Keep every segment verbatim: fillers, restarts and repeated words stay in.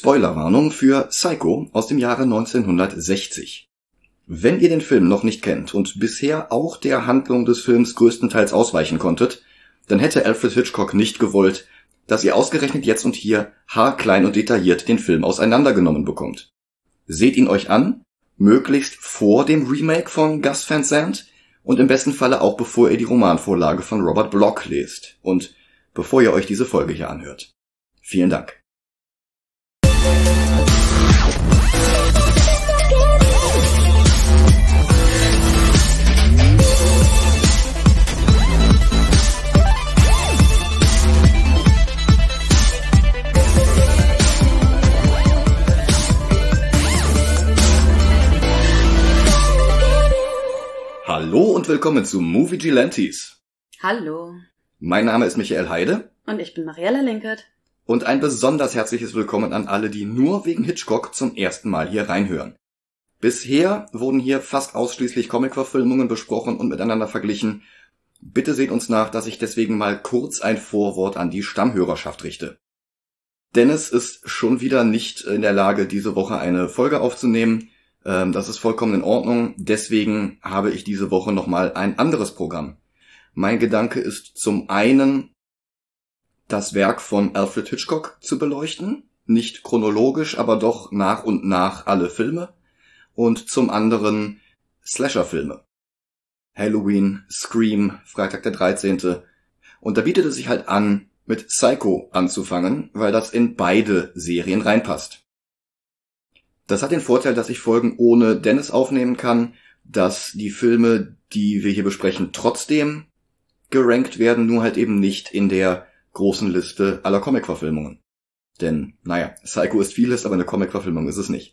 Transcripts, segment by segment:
Spoilerwarnung für Psycho aus dem Jahre neunzehnhundertsechzig. Wenn ihr den Film noch nicht kennt und bisher auch der Handlung des Films größtenteils ausweichen konntet, dann hätte Alfred Hitchcock nicht gewollt, dass ihr ausgerechnet jetzt und hier haarklein und detailliert den Film auseinandergenommen bekommt. Seht ihn euch an, möglichst vor dem Remake von Gus Van Sant und im besten Falle auch bevor ihr die Romanvorlage von Robert Bloch lest und bevor ihr euch diese Folge hier anhört. Vielen Dank. Hallo und willkommen zu Movie Gelantes. Hallo. Mein Name ist Michael Heide. Und ich bin Mariella Linkert. Und ein besonders herzliches Willkommen an alle, die nur wegen Hitchcock zum ersten Mal hier reinhören. Bisher wurden hier fast ausschließlich Comic-Verfilmungen besprochen und miteinander verglichen. Bitte seht uns nach, dass ich deswegen mal kurz ein Vorwort an die Stammhörerschaft richte. Dennis ist schon wieder nicht in der Lage, diese Woche eine Folge aufzunehmen. Das ist vollkommen in Ordnung. Deswegen habe ich diese Woche nochmal ein anderes Programm. Mein Gedanke ist zum einen, das Werk von Alfred Hitchcock zu beleuchten. Nicht chronologisch, aber doch nach und nach alle Filme. Und zum anderen Slasher-Filme. Halloween, Scream, Freitag der dreizehnte. Und da bietet es sich halt an, mit Psycho anzufangen, weil das in beide Serien reinpasst. Das hat den Vorteil, dass ich Folgen ohne Dennis aufnehmen kann, dass die Filme, die wir hier besprechen, trotzdem gerankt werden, nur halt eben nicht in der großen Liste aller Comic-Verfilmungen. Denn, naja, Psycho ist vieles, aber eine Comic-Verfilmung ist es nicht.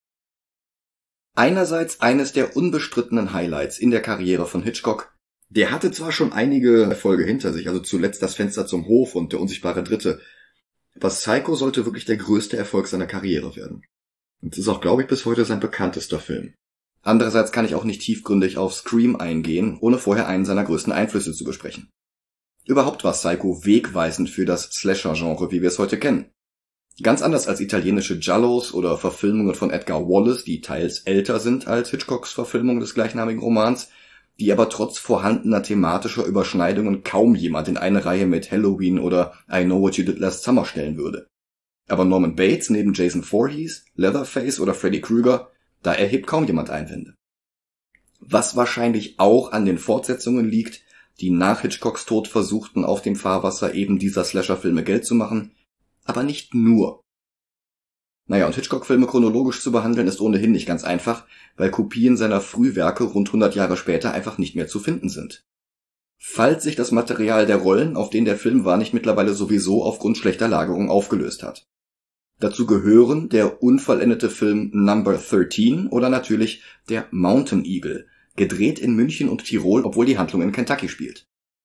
Einerseits eines der unbestrittenen Highlights in der Karriere von Hitchcock. Der hatte zwar schon einige Erfolge hinter sich, also zuletzt Das Fenster zum Hof und Der unsichtbare Dritte, aber Psycho sollte wirklich der größte Erfolg seiner Karriere werden. Und es ist auch, glaube ich, bis heute sein bekanntester Film. Andererseits kann ich auch nicht tiefgründig auf Scream eingehen, ohne vorher einen seiner größten Einflüsse zu besprechen. Überhaupt war Psycho wegweisend für das Slasher-Genre, wie wir es heute kennen. Ganz anders als italienische Giallos oder Verfilmungen von Edgar Wallace, die teils älter sind als Hitchcocks Verfilmung des gleichnamigen Romans, die aber trotz vorhandener thematischer Überschneidungen kaum jemand in eine Reihe mit Halloween oder I Know What You Did Last Summer stellen würde. Aber Norman Bates neben Jason Voorhees, Leatherface oder Freddy Krueger, da erhebt kaum jemand Einwände. Was wahrscheinlich auch an den Fortsetzungen liegt, die nach Hitchcocks Tod versuchten, auf dem Fahrwasser eben dieser Slasher-Filme Geld zu machen, aber nicht nur. Naja, und Hitchcock-Filme chronologisch zu behandeln ist ohnehin nicht ganz einfach, weil Kopien seiner Frühwerke rund hundert Jahre später einfach nicht mehr zu finden sind. Falls sich das Material der Rollen, auf denen der Film war, nicht mittlerweile sowieso aufgrund schlechter Lagerung aufgelöst hat. Dazu gehören der unvollendete Film Number dreizehn oder natürlich der Mountain Eagle, gedreht in München und Tirol, obwohl die Handlung in Kentucky spielt.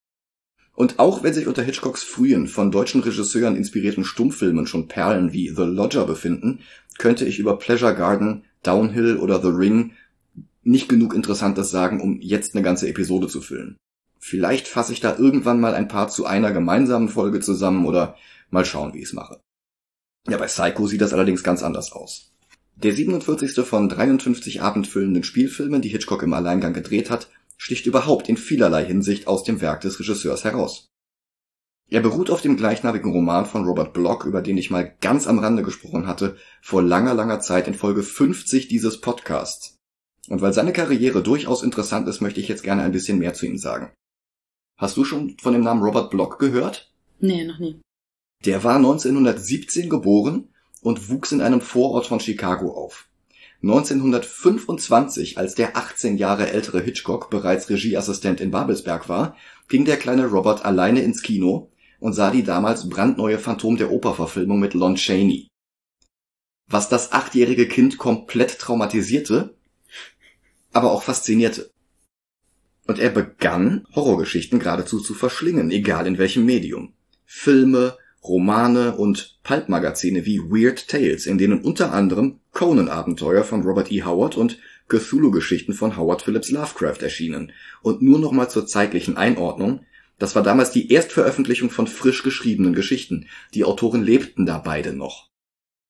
Und auch wenn sich unter Hitchcocks frühen, von deutschen Regisseuren inspirierten Stummfilmen schon Perlen wie The Lodger befinden, könnte ich über Pleasure Garden, Downhill oder The Ring nicht genug Interessantes sagen, um jetzt eine ganze Episode zu füllen. Vielleicht fasse ich da irgendwann mal ein paar zu einer gemeinsamen Folge zusammen oder mal schauen, wie ich es mache. Ja, bei Psycho sieht das allerdings ganz anders aus. Der siebenundvierzigste von dreiundfünfzig abendfüllenden Spielfilmen, die Hitchcock im Alleingang gedreht hat, sticht überhaupt in vielerlei Hinsicht aus dem Werk des Regisseurs heraus. Er beruht auf dem gleichnamigen Roman von Robert Bloch, über den ich mal ganz am Rande gesprochen hatte, vor langer, langer Zeit in Folge fünfzig dieses Podcasts. Und weil seine Karriere durchaus interessant ist, möchte ich jetzt gerne ein bisschen mehr zu ihm sagen. Hast du schon von dem Namen Robert Bloch gehört? Nee, noch nie. Der war neunzehnhundertsiebzehn geboren und wuchs in einem Vorort von Chicago auf. neunzehnhundertfünfundzwanzig, als der achtzehn Jahre ältere Hitchcock bereits Regieassistent in Babelsberg war, ging der kleine Robert alleine ins Kino und sah die damals brandneue Phantom der Oper-Verfilmung mit Lon Chaney. Was das achtjährige Kind komplett traumatisierte, aber auch faszinierte. Und er begann, Horrorgeschichten geradezu zu verschlingen, egal in welchem Medium. Filme, Romane und Pulp-Magazine wie Weird Tales, in denen unter anderem Conan-Abenteuer von Robert E. Howard und Cthulhu-Geschichten von Howard Phillips Lovecraft erschienen. Und nur noch mal zur zeitlichen Einordnung, das war damals die Erstveröffentlichung von frisch geschriebenen Geschichten. Die Autoren lebten da beide noch.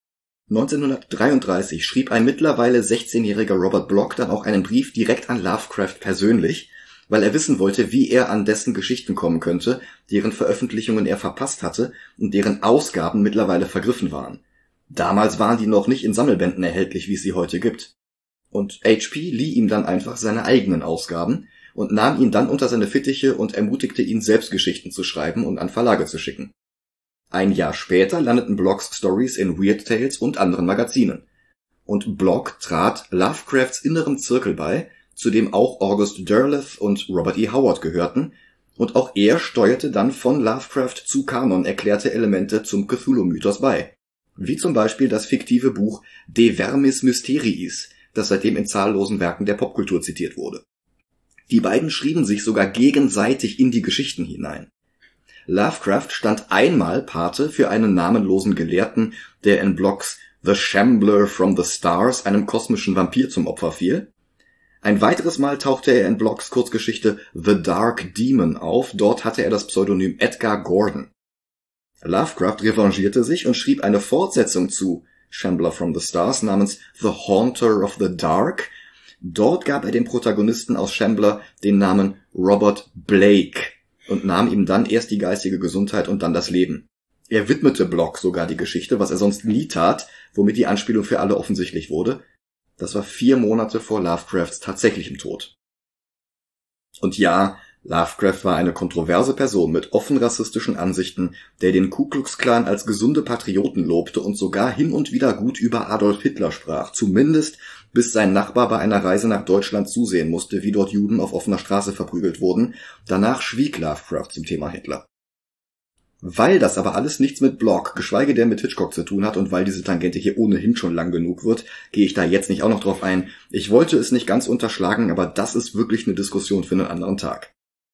neunzehnhundertdreiunddreißig schrieb ein mittlerweile sechzehnjähriger Robert Bloch dann auch einen Brief direkt an Lovecraft persönlich, weil er wissen wollte, wie er an dessen Geschichten kommen könnte, deren Veröffentlichungen er verpasst hatte und deren Ausgaben mittlerweile vergriffen waren. Damals waren die noch nicht in Sammelbänden erhältlich, wie es sie heute gibt. Und H P lieh ihm dann einfach seine eigenen Ausgaben und nahm ihn dann unter seine Fittiche und ermutigte ihn, selbst Geschichten zu schreiben und an Verlage zu schicken. Ein Jahr später landeten Blochs Stories in Weird Tales und anderen Magazinen. Und Bloch trat Lovecrafts innerem Zirkel bei, zu dem auch August Derleth und Robert E. Howard gehörten, und auch er steuerte dann von Lovecraft zu Kanon erklärte Elemente zum Cthulhu-Mythos bei. Wie zum Beispiel das fiktive Buch De Vermis Mysteriis, das seitdem in zahllosen Werken der Popkultur zitiert wurde. Die beiden schrieben sich sogar gegenseitig in die Geschichten hinein. Lovecraft stand einmal Pate für einen namenlosen Gelehrten, der in Blochs The Shambler from the Stars einem kosmischen Vampir zum Opfer fiel. Ein weiteres Mal tauchte er in Blochs Kurzgeschichte The Dark Demon auf, dort hatte er das Pseudonym Edgar Gordon. Lovecraft revanchierte sich und schrieb eine Fortsetzung zu Shambler from the Stars namens The Haunter of the Dark. Dort gab er dem Protagonisten aus Shambler den Namen Robert Blake und nahm ihm dann erst die geistige Gesundheit und dann das Leben. Er widmete Bloch sogar die Geschichte, was er sonst nie tat, womit die Anspielung für alle offensichtlich wurde. Das war vier Monate vor Lovecrafts tatsächlichem Tod. Und ja, Lovecraft war eine kontroverse Person mit offen rassistischen Ansichten, der den Ku Klux Klan als gesunde Patrioten lobte und sogar hin und wieder gut über Adolf Hitler sprach, zumindest bis sein Nachbar bei einer Reise nach Deutschland zusehen musste, wie dort Juden auf offener Straße verprügelt wurden. Danach schwieg Lovecraft zum Thema Hitler. Weil das aber alles nichts mit Bloch, geschweige denn mit Hitchcock zu tun hat und weil diese Tangente hier ohnehin schon lang genug wird, gehe ich da jetzt nicht auch noch drauf ein. Ich wollte es nicht ganz unterschlagen, aber das ist wirklich eine Diskussion für einen anderen Tag.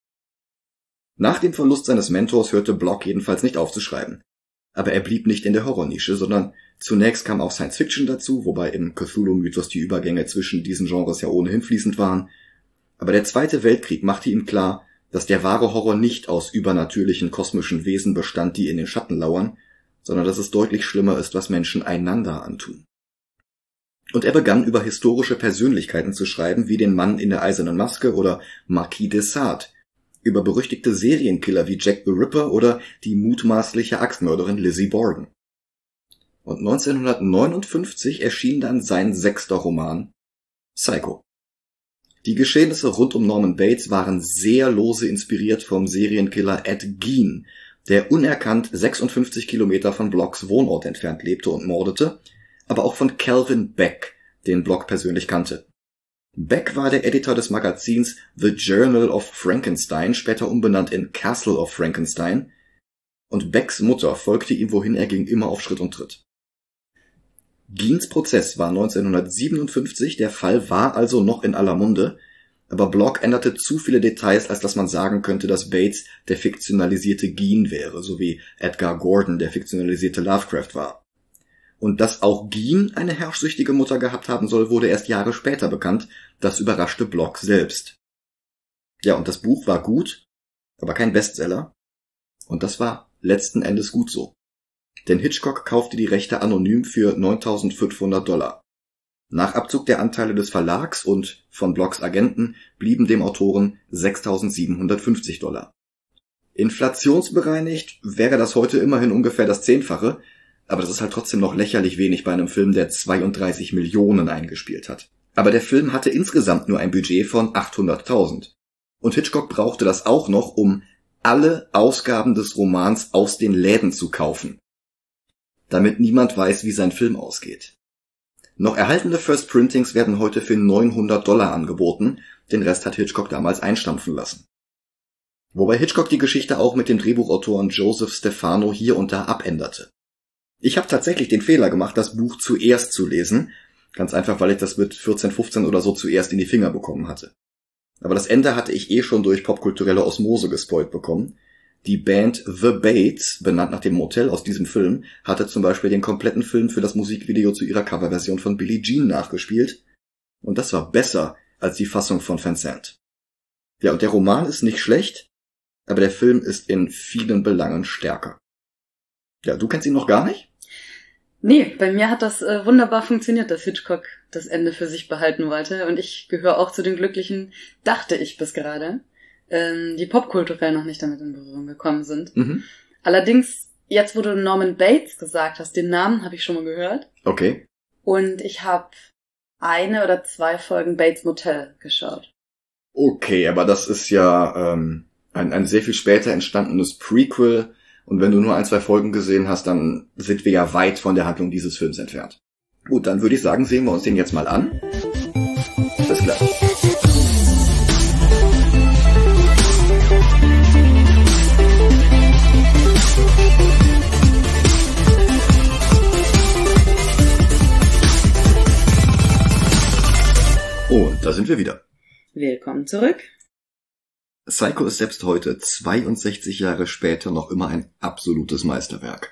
Nach dem Verlust seines Mentors hörte Bloch jedenfalls nicht auf zu schreiben. Aber er blieb nicht in der Horrornische, sondern zunächst kam auch Science Fiction dazu, wobei im Cthulhu-Mythos die Übergänge zwischen diesen Genres ja ohnehin fließend waren. Aber der Zweite Weltkrieg machte ihm klar, dass der wahre Horror nicht aus übernatürlichen kosmischen Wesen bestand, die in den Schatten lauern, sondern dass es deutlich schlimmer ist, was Menschen einander antun. Und er begann über historische Persönlichkeiten zu schreiben, wie den Mann in der eisernen Maske oder Marquis de Sade, über berüchtigte Serienkiller wie Jack the Ripper oder die mutmaßliche Axtmörderin Lizzie Borden. Und neunzehnhundertneunundfünfzig erschien dann sein sechster Roman, Psycho. Die Geschehnisse rund um Norman Bates waren sehr lose inspiriert vom Serienkiller Ed Gein, der unerkannt sechsundfünfzig Kilometer von Blochs Wohnort entfernt lebte und mordete, aber auch von Calvin Beck, den Bloch persönlich kannte. Beck war der Editor des Magazins The Journal of Frankenstein, später umbenannt in Castle of Frankenstein, und Becks Mutter folgte ihm, wohin er ging, immer auf Schritt und Tritt. Geins Prozess war neunzehnhundertsiebenundfünfzig, der Fall war also noch in aller Munde, aber Bloch änderte zu viele Details, als dass man sagen könnte, dass Bates der fiktionalisierte Gein wäre, so wie Edgar Gordon der fiktionalisierte Lovecraft war. Und dass auch Gein eine herrschsüchtige Mutter gehabt haben soll, wurde erst Jahre später bekannt. Das überraschte Bloch selbst. Ja, und das Buch war gut, aber kein Bestseller. Und das war letzten Endes gut so. Denn Hitchcock kaufte die Rechte anonym für neuntausendfünfhundert Dollar. Nach Abzug der Anteile des Verlags und von Blochs Agenten blieben dem Autoren sechstausendsiebenhundertfünfzig Dollar. Inflationsbereinigt wäre das heute immerhin ungefähr das Zehnfache, aber das ist halt trotzdem noch lächerlich wenig bei einem Film, der zweiunddreißig Millionen eingespielt hat. Aber der Film hatte insgesamt nur ein Budget von achthunderttausend. Und Hitchcock brauchte das auch noch, um alle Ausgaben des Romans aus den Läden zu kaufen, damit niemand weiß, wie sein Film ausgeht. Noch erhaltene First Printings werden heute für neunhundert Dollar angeboten, den Rest hat Hitchcock damals einstampfen lassen. Wobei Hitchcock die Geschichte auch mit dem Drehbuchautoren Joseph Stefano hier und da abänderte. Ich habe tatsächlich den Fehler gemacht, das Buch zuerst zu lesen, ganz einfach, weil ich das mit vierzehn, fünfzehn oder so zuerst in die Finger bekommen hatte. Aber das Ende hatte ich eh schon durch popkulturelle Osmose gespoilt bekommen. Die Band The Bates, benannt nach dem Motel aus diesem Film, hatte zum Beispiel den kompletten Film für das Musikvideo zu ihrer Coverversion von Billie Jean nachgespielt. Und das war besser als die Fassung von Vincent. Ja, und der Roman ist nicht schlecht, aber der Film ist in vielen Belangen stärker. Ja, du kennst ihn noch gar nicht? Nee, bei mir hat das äh, wunderbar funktioniert, dass Hitchcock das Ende für sich behalten wollte. Und ich gehöre auch zu den Glücklichen, dachte ich bis gerade, ähm, die popkulturell noch nicht damit in Berührung gekommen sind. Mhm. Allerdings, jetzt wo du Norman Bates gesagt hast, den Namen habe ich schon mal gehört. Okay. Und ich habe eine oder zwei Folgen Bates Motel geschaut. Okay, aber das ist ja ähm, ein, ein sehr viel später entstandenes Prequel. Und wenn du nur ein, zwei Folgen gesehen hast, dann sind wir ja weit von der Handlung dieses Films entfernt. Gut, dann würde ich sagen, sehen wir uns den jetzt mal an. Bis gleich. Und da sind wir wieder. Willkommen zurück. Psycho ist selbst heute, zweiundsechzig Jahre später, noch immer ein absolutes Meisterwerk.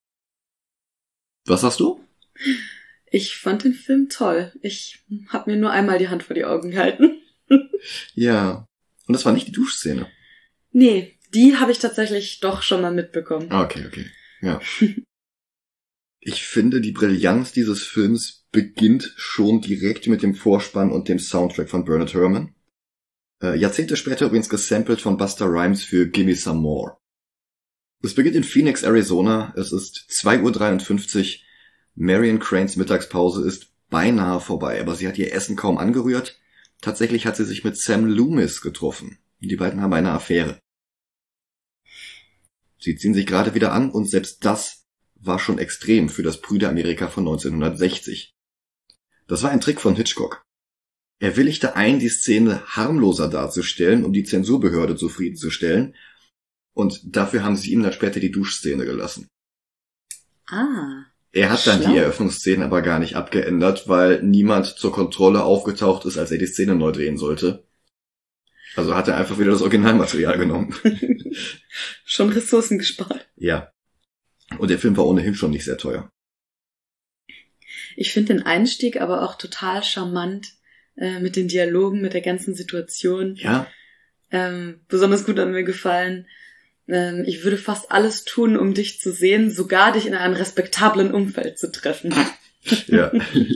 Was sagst du? Ich fand den Film toll. Ich habe mir nur einmal die Hand vor die Augen gehalten. Ja. Und das war nicht die Duschszene. Nee, die habe ich tatsächlich doch schon mal mitbekommen. Okay, okay. Ja. Ich finde, die Brillanz dieses Films beginnt schon direkt mit dem Vorspann und dem Soundtrack von Bernard Herrmann. Äh, Jahrzehnte später übrigens gesampelt von Busta Rhymes für Gimme Some More. Es beginnt in Phoenix, Arizona. Es ist zwei Uhr dreiundfünfzig. Marion Cranes Mittagspause ist beinahe vorbei, aber sie hat ihr Essen kaum angerührt. Tatsächlich hat sie sich mit Sam Loomis getroffen. Die beiden haben eine Affäre. Sie ziehen sich gerade wieder an und selbst das war schon extrem für das Brüderamerika von neunzehnhundertsechzig. Das war ein Trick von Hitchcock. Er willigte ein, die Szene harmloser darzustellen, um die Zensurbehörde zufriedenzustellen, und dafür haben sie ihm dann später die Duschszene gelassen. Ah. Er hat dann schlau. die Eröffnungsszene aber gar nicht abgeändert, weil niemand zur Kontrolle aufgetaucht ist, als er die Szene neu drehen sollte. Also hat er einfach wieder das Originalmaterial genommen. Schon Ressourcen gespart. Ja. Und der Film war ohnehin schon nicht sehr teuer. Ich finde den Einstieg aber auch total charmant, äh, mit den Dialogen, mit der ganzen Situation. Ja. Ähm, besonders gut hat mir gefallen. Ähm, ich würde fast alles tun, um dich zu sehen, sogar dich in einem respektablen Umfeld zu treffen. Ja.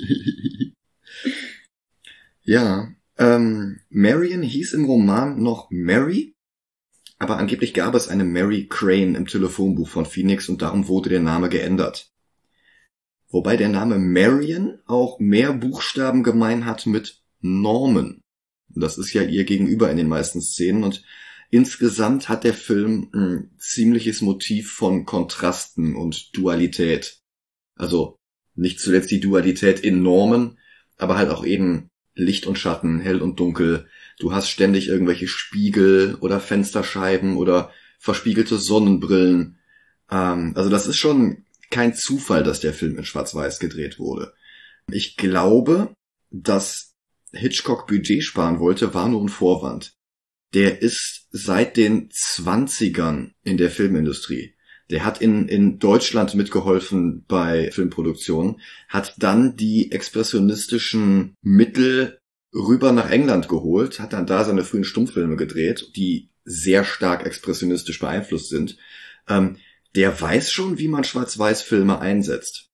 Ja. Ähm, Marion hieß im Roman noch Mary, aber angeblich gab es eine Mary Crane im Telefonbuch von Phoenix und darum wurde der Name geändert. Wobei der Name Marion auch mehr Buchstaben gemein hat mit Norman. Das ist ja ihr Gegenüber in den meisten Szenen und insgesamt hat der Film ein ziemliches Motiv von Kontrasten und Dualität. Also nicht zuletzt die Dualität in Norman, aber halt auch eben Licht und Schatten, hell und dunkel. Du hast ständig irgendwelche Spiegel oder Fensterscheiben oder verspiegelte Sonnenbrillen. Ähm, also das ist schon kein Zufall, dass der Film in Schwarz-Weiß gedreht wurde. Ich glaube, dass Hitchcock Budget sparen wollte, war nur ein Vorwand. Der ist seit den zwanzigern in der Filmindustrie. Der hat in, in Deutschland mitgeholfen bei Filmproduktionen, hat dann die expressionistischen Mittel rüber nach England geholt, hat dann da seine frühen Stummfilme gedreht, die sehr stark expressionistisch beeinflusst sind. Ähm, der weiß schon, wie man Schwarz-Weiß-Filme einsetzt.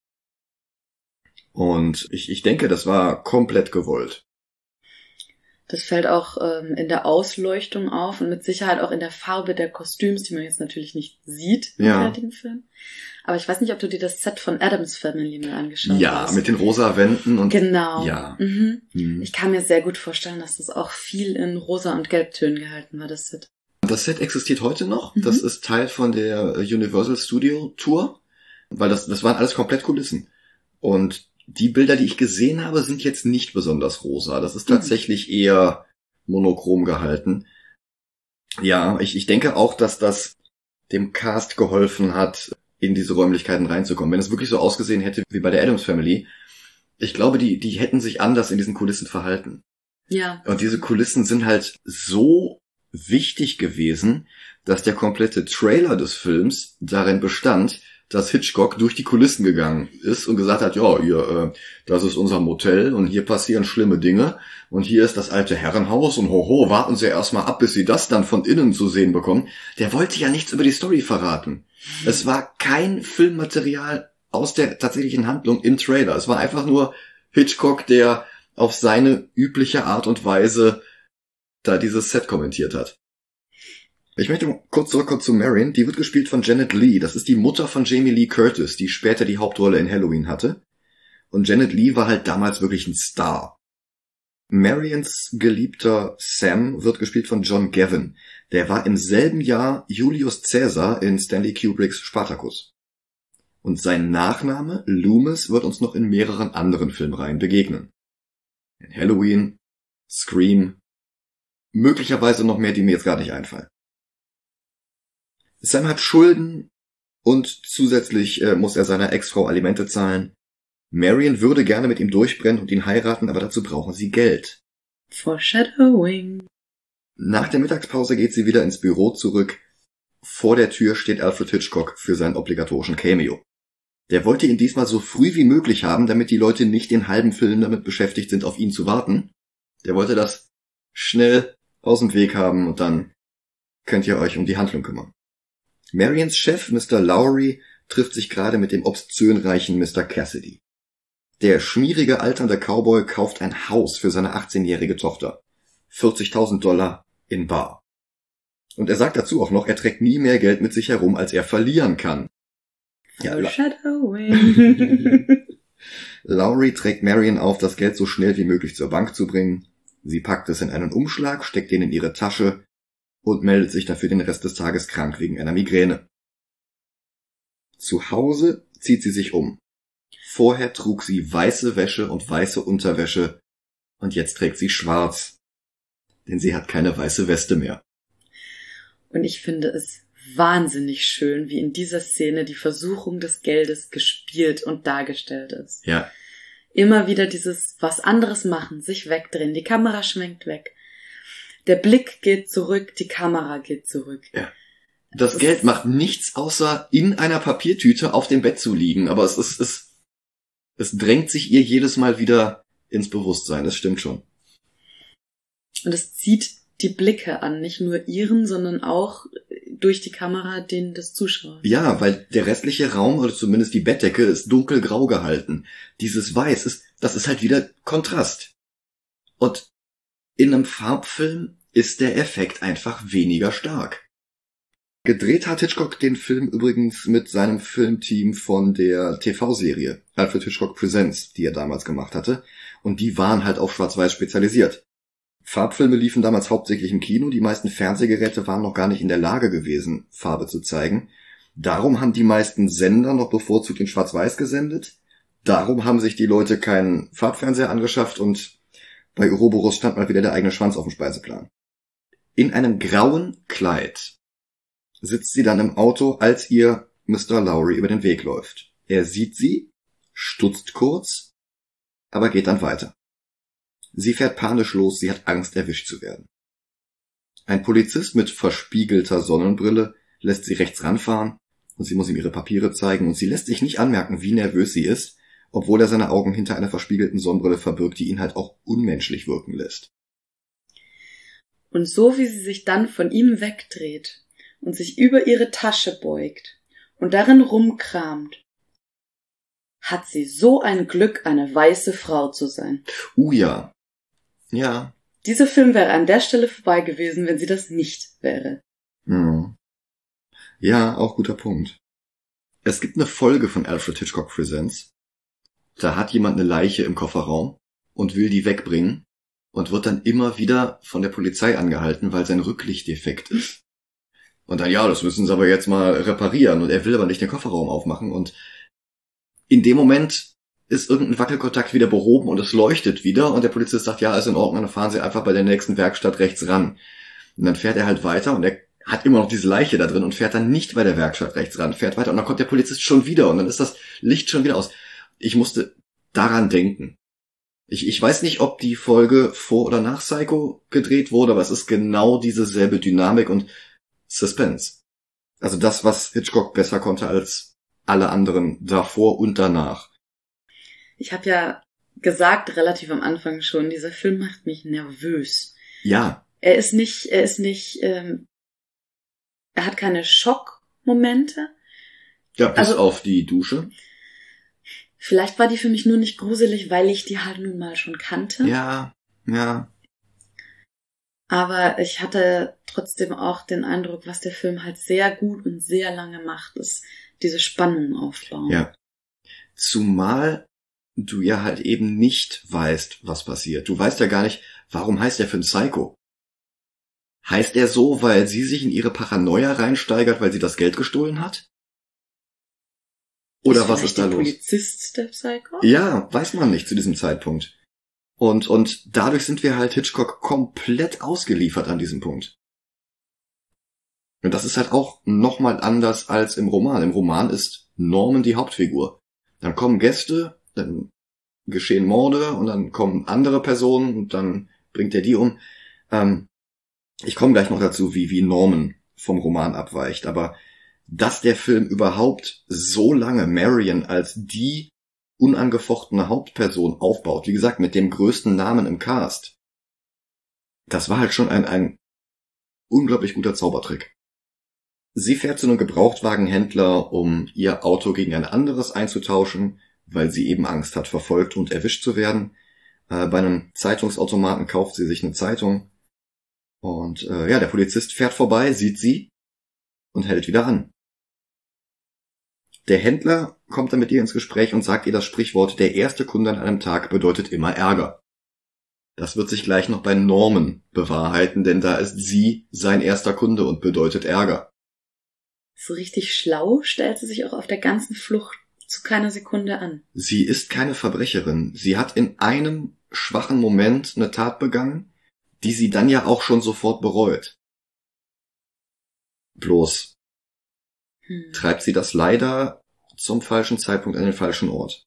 Und ich, ich denke, das war komplett gewollt. Das fällt auch ähm, in der Ausleuchtung auf und mit Sicherheit auch in der Farbe der Kostüms, die man jetzt natürlich nicht sieht im Ja. fertigen Film. Aber ich weiß nicht, ob du dir das Set von Addams Family mal angeschaut Ja, hast. mit den rosa Wänden und Genau. ja. Mhm. Hm. Ich kann mir sehr gut vorstellen, dass das auch viel in rosa und Gelbtönen gehalten war, das Set. Das Set existiert heute noch. Mhm. Das ist Teil von der Universal Studio Tour, weil das das waren alles komplett Kulissen. Und die Bilder, die ich gesehen habe, sind jetzt nicht besonders rosa. Das ist tatsächlich mhm. eher monochrom gehalten. Ja, ich, ich denke auch, dass das dem Cast geholfen hat, in diese Räumlichkeiten reinzukommen. Wenn es wirklich so ausgesehen hätte wie bei der Addams Family, ich glaube, die, die hätten sich anders in diesen Kulissen verhalten. Ja. Und diese Kulissen sind halt so wichtig gewesen, dass der komplette Trailer des Films darin bestand, dass Hitchcock durch die Kulissen gegangen ist und gesagt hat, ja, hier, äh, das ist unser Motel und hier passieren schlimme Dinge und hier ist das alte Herrenhaus und hoho, warten Sie erstmal ab, bis Sie das dann von innen zu sehen bekommen. Der wollte ja nichts über die Story verraten. Es war kein Filmmaterial aus der tatsächlichen Handlung im Trailer. Es war einfach nur Hitchcock, der auf seine übliche Art und Weise da dieses Set kommentiert hat. Ich möchte kurz zurückkommen zu Marion. Die wird gespielt von Janet Leigh. Das ist die Mutter von Jamie Lee Curtis, die später die Hauptrolle in Halloween hatte. Und Janet Leigh war halt damals wirklich ein Star. Marions geliebter Sam wird gespielt von John Gavin. Der war im selben Jahr Julius Caesar in Stanley Kubricks Spartacus. Und sein Nachname, Loomis, wird uns noch in mehreren anderen Filmreihen begegnen. In Halloween, Scream, möglicherweise noch mehr, die mir jetzt gar nicht einfallen. Sam hat Schulden und zusätzlich äh, muss er seiner Ex-Frau Alimente zahlen. Marion würde gerne mit ihm durchbrennen und ihn heiraten, aber dazu brauchen sie Geld. Foreshadowing. Nach der Mittagspause geht sie wieder ins Büro zurück. Vor der Tür steht Alfred Hitchcock für seinen obligatorischen Cameo. Der wollte ihn diesmal so früh wie möglich haben, damit die Leute nicht den halben Film damit beschäftigt sind, auf ihn zu warten. Der wollte das schnell aus dem Weg haben und dann könnt ihr euch um die Handlung kümmern. Marions Chef, Mister Lowry, trifft sich gerade mit dem obszön reichen Mister Cassidy. Der schmierige, alternde Cowboy kauft ein Haus für seine achtzehnjährige Tochter. vierzigtausend Dollar in bar. Und er sagt dazu auch noch, er trägt nie mehr Geld mit sich herum, als er verlieren kann. Ja, Foreshadowing. Lowry trägt Marion auf, das Geld so schnell wie möglich zur Bank zu bringen. Sie packt es in einen Umschlag, steckt den in ihre Tasche und meldet sich dafür den Rest des Tages krank wegen einer Migräne. Zu Hause zieht sie sich um. Vorher trug sie weiße Wäsche und weiße Unterwäsche und jetzt trägt sie schwarz, denn sie hat keine weiße Weste mehr. Und ich finde es wahnsinnig schön, wie in dieser Szene die Versuchung des Geldes gespielt und dargestellt ist. Ja. Immer wieder dieses was anderes machen, sich wegdrehen, die Kamera schwenkt weg. Der Blick geht zurück, die Kamera geht zurück. Ja. Das, das Geld macht nichts, außer in einer Papiertüte auf dem Bett zu liegen, aber es ist, es, es drängt sich ihr jedes Mal wieder ins Bewusstsein, das stimmt schon. Und es zieht die Blicke an, nicht nur ihren, sondern auch durch die Kamera den des Zuschauers. Ja, weil der restliche Raum, oder zumindest die Bettdecke, ist dunkelgrau gehalten. Dieses Weiß ist, das ist halt wieder Kontrast. Und in einem Farbfilm ist der Effekt einfach weniger stark. Gedreht hat Hitchcock den Film übrigens mit seinem Filmteam von der T V-Serie Alfred Hitchcock Presents, die er damals gemacht hatte. Und die waren halt auf Schwarz-Weiß spezialisiert. Farbfilme liefen damals hauptsächlich im Kino, die meisten Fernsehgeräte waren noch gar nicht in der Lage gewesen, Farbe zu zeigen. Darum haben die meisten Sender noch bevorzugt in Schwarz-Weiß gesendet. Darum haben sich die Leute keinen Farbfernseher angeschafft und bei Ouroboros stand mal wieder der eigene Schwanz auf dem Speiseplan. In einem grauen Kleid sitzt sie dann im Auto, als ihr Mister Lowry über den Weg läuft. Er sieht sie, stutzt kurz, aber geht dann weiter. Sie fährt panisch los, sie hat Angst, erwischt zu werden. Ein Polizist mit verspiegelter Sonnenbrille lässt sie rechts ranfahren und sie muss ihm ihre Papiere zeigen und sie lässt sich nicht anmerken, wie nervös sie ist, obwohl er seine Augen hinter einer verspiegelten Sonnenbrille verbirgt, die ihn halt auch unmenschlich wirken lässt. Und so wie sie sich dann von ihm wegdreht und sich über ihre Tasche beugt und darin rumkramt, hat sie so ein Glück, eine weiße Frau zu sein. Uh ja. Ja. Dieser Film wäre an der Stelle vorbei gewesen, wenn sie das nicht wäre. Hm. Ja, auch guter Punkt. Es gibt eine Folge von Alfred Hitchcock Presents. Da hat jemand eine Leiche im Kofferraum und will die wegbringen und wird dann immer wieder von der Polizei angehalten, weil sein Rücklicht defekt ist. Und dann, ja, das müssen sie aber jetzt mal reparieren. Und er will aber nicht den Kofferraum aufmachen. Und in dem Moment ist irgendein Wackelkontakt wieder behoben und es leuchtet wieder. Und der Polizist sagt, ja, ist in Ordnung, dann fahren Sie einfach bei der nächsten Werkstatt rechts ran. Und dann fährt er halt weiter und er hat immer noch diese Leiche da drin und fährt dann nicht bei der Werkstatt rechts ran, fährt weiter. Und dann kommt der Polizist schon wieder und dann ist das Licht schon wieder aus. Ich musste daran denken. Ich, ich weiß nicht, ob die Folge vor oder nach Psycho gedreht wurde, aber es ist genau dieselbe Dynamik und Suspense. Also das, was Hitchcock besser konnte als alle anderen davor und danach. Ich habe ja gesagt, relativ am Anfang schon, dieser Film macht mich nervös. Ja. Er ist nicht, er ist nicht, ähm, er hat keine Schockmomente. Ja, bis also, auf die Dusche. Vielleicht war die für mich nur nicht gruselig, weil ich die halt nun mal schon kannte. Ja, ja. Aber ich hatte trotzdem auch den Eindruck, was der Film halt sehr gut und sehr lange macht, ist diese Spannung aufbauen. Ja. Zumal du ja halt eben nicht weißt, was passiert. Du weißt ja gar nicht, warum heißt der Film Psycho? Heißt er so, weil sie sich in ihre Paranoia reinsteigert, weil sie das Geld gestohlen hat? Oder ist was ist da der los? Polizist der Psycho? Ja, weiß man nicht zu diesem Zeitpunkt. Und, und dadurch sind wir halt Hitchcock komplett ausgeliefert an diesem Punkt. Und das ist halt auch nochmal anders als im Roman. Im Roman ist Norman die Hauptfigur. Dann kommen Gäste, dann geschehen Morde und dann kommen andere Personen und dann bringt er die um. Ähm, ich komme gleich noch dazu, wie, wie Norman vom Roman abweicht. Aber dass der Film überhaupt so lange Marion als die unangefochtene Hauptperson aufbaut, wie gesagt, mit dem größten Namen im Cast, das war halt schon ein, ein unglaublich guter Zaubertrick. Sie fährt zu einem Gebrauchtwagenhändler, um ihr Auto gegen ein anderes einzutauschen, weil sie eben Angst hat, verfolgt und erwischt zu werden. Äh, bei einem Zeitungsautomaten kauft sie sich eine Zeitung und äh, ja, der Polizist fährt vorbei, sieht sie und hält wieder an. Der Händler kommt dann mit ihr ins Gespräch und sagt ihr das Sprichwort, der erste Kunde an einem Tag bedeutet immer Ärger. Das wird sich gleich noch bei Norman bewahrheiten, denn da ist sie sein erster Kunde und bedeutet Ärger. So richtig schlau stellt sie sich auch auf der ganzen Flucht zu keiner Sekunde an. Sie ist keine Verbrecherin. Sie hat in einem schwachen Moment eine Tat begangen, die sie dann ja auch schon sofort bereut. Bloß hm. treibt sie das leider zum falschen Zeitpunkt an den falschen Ort.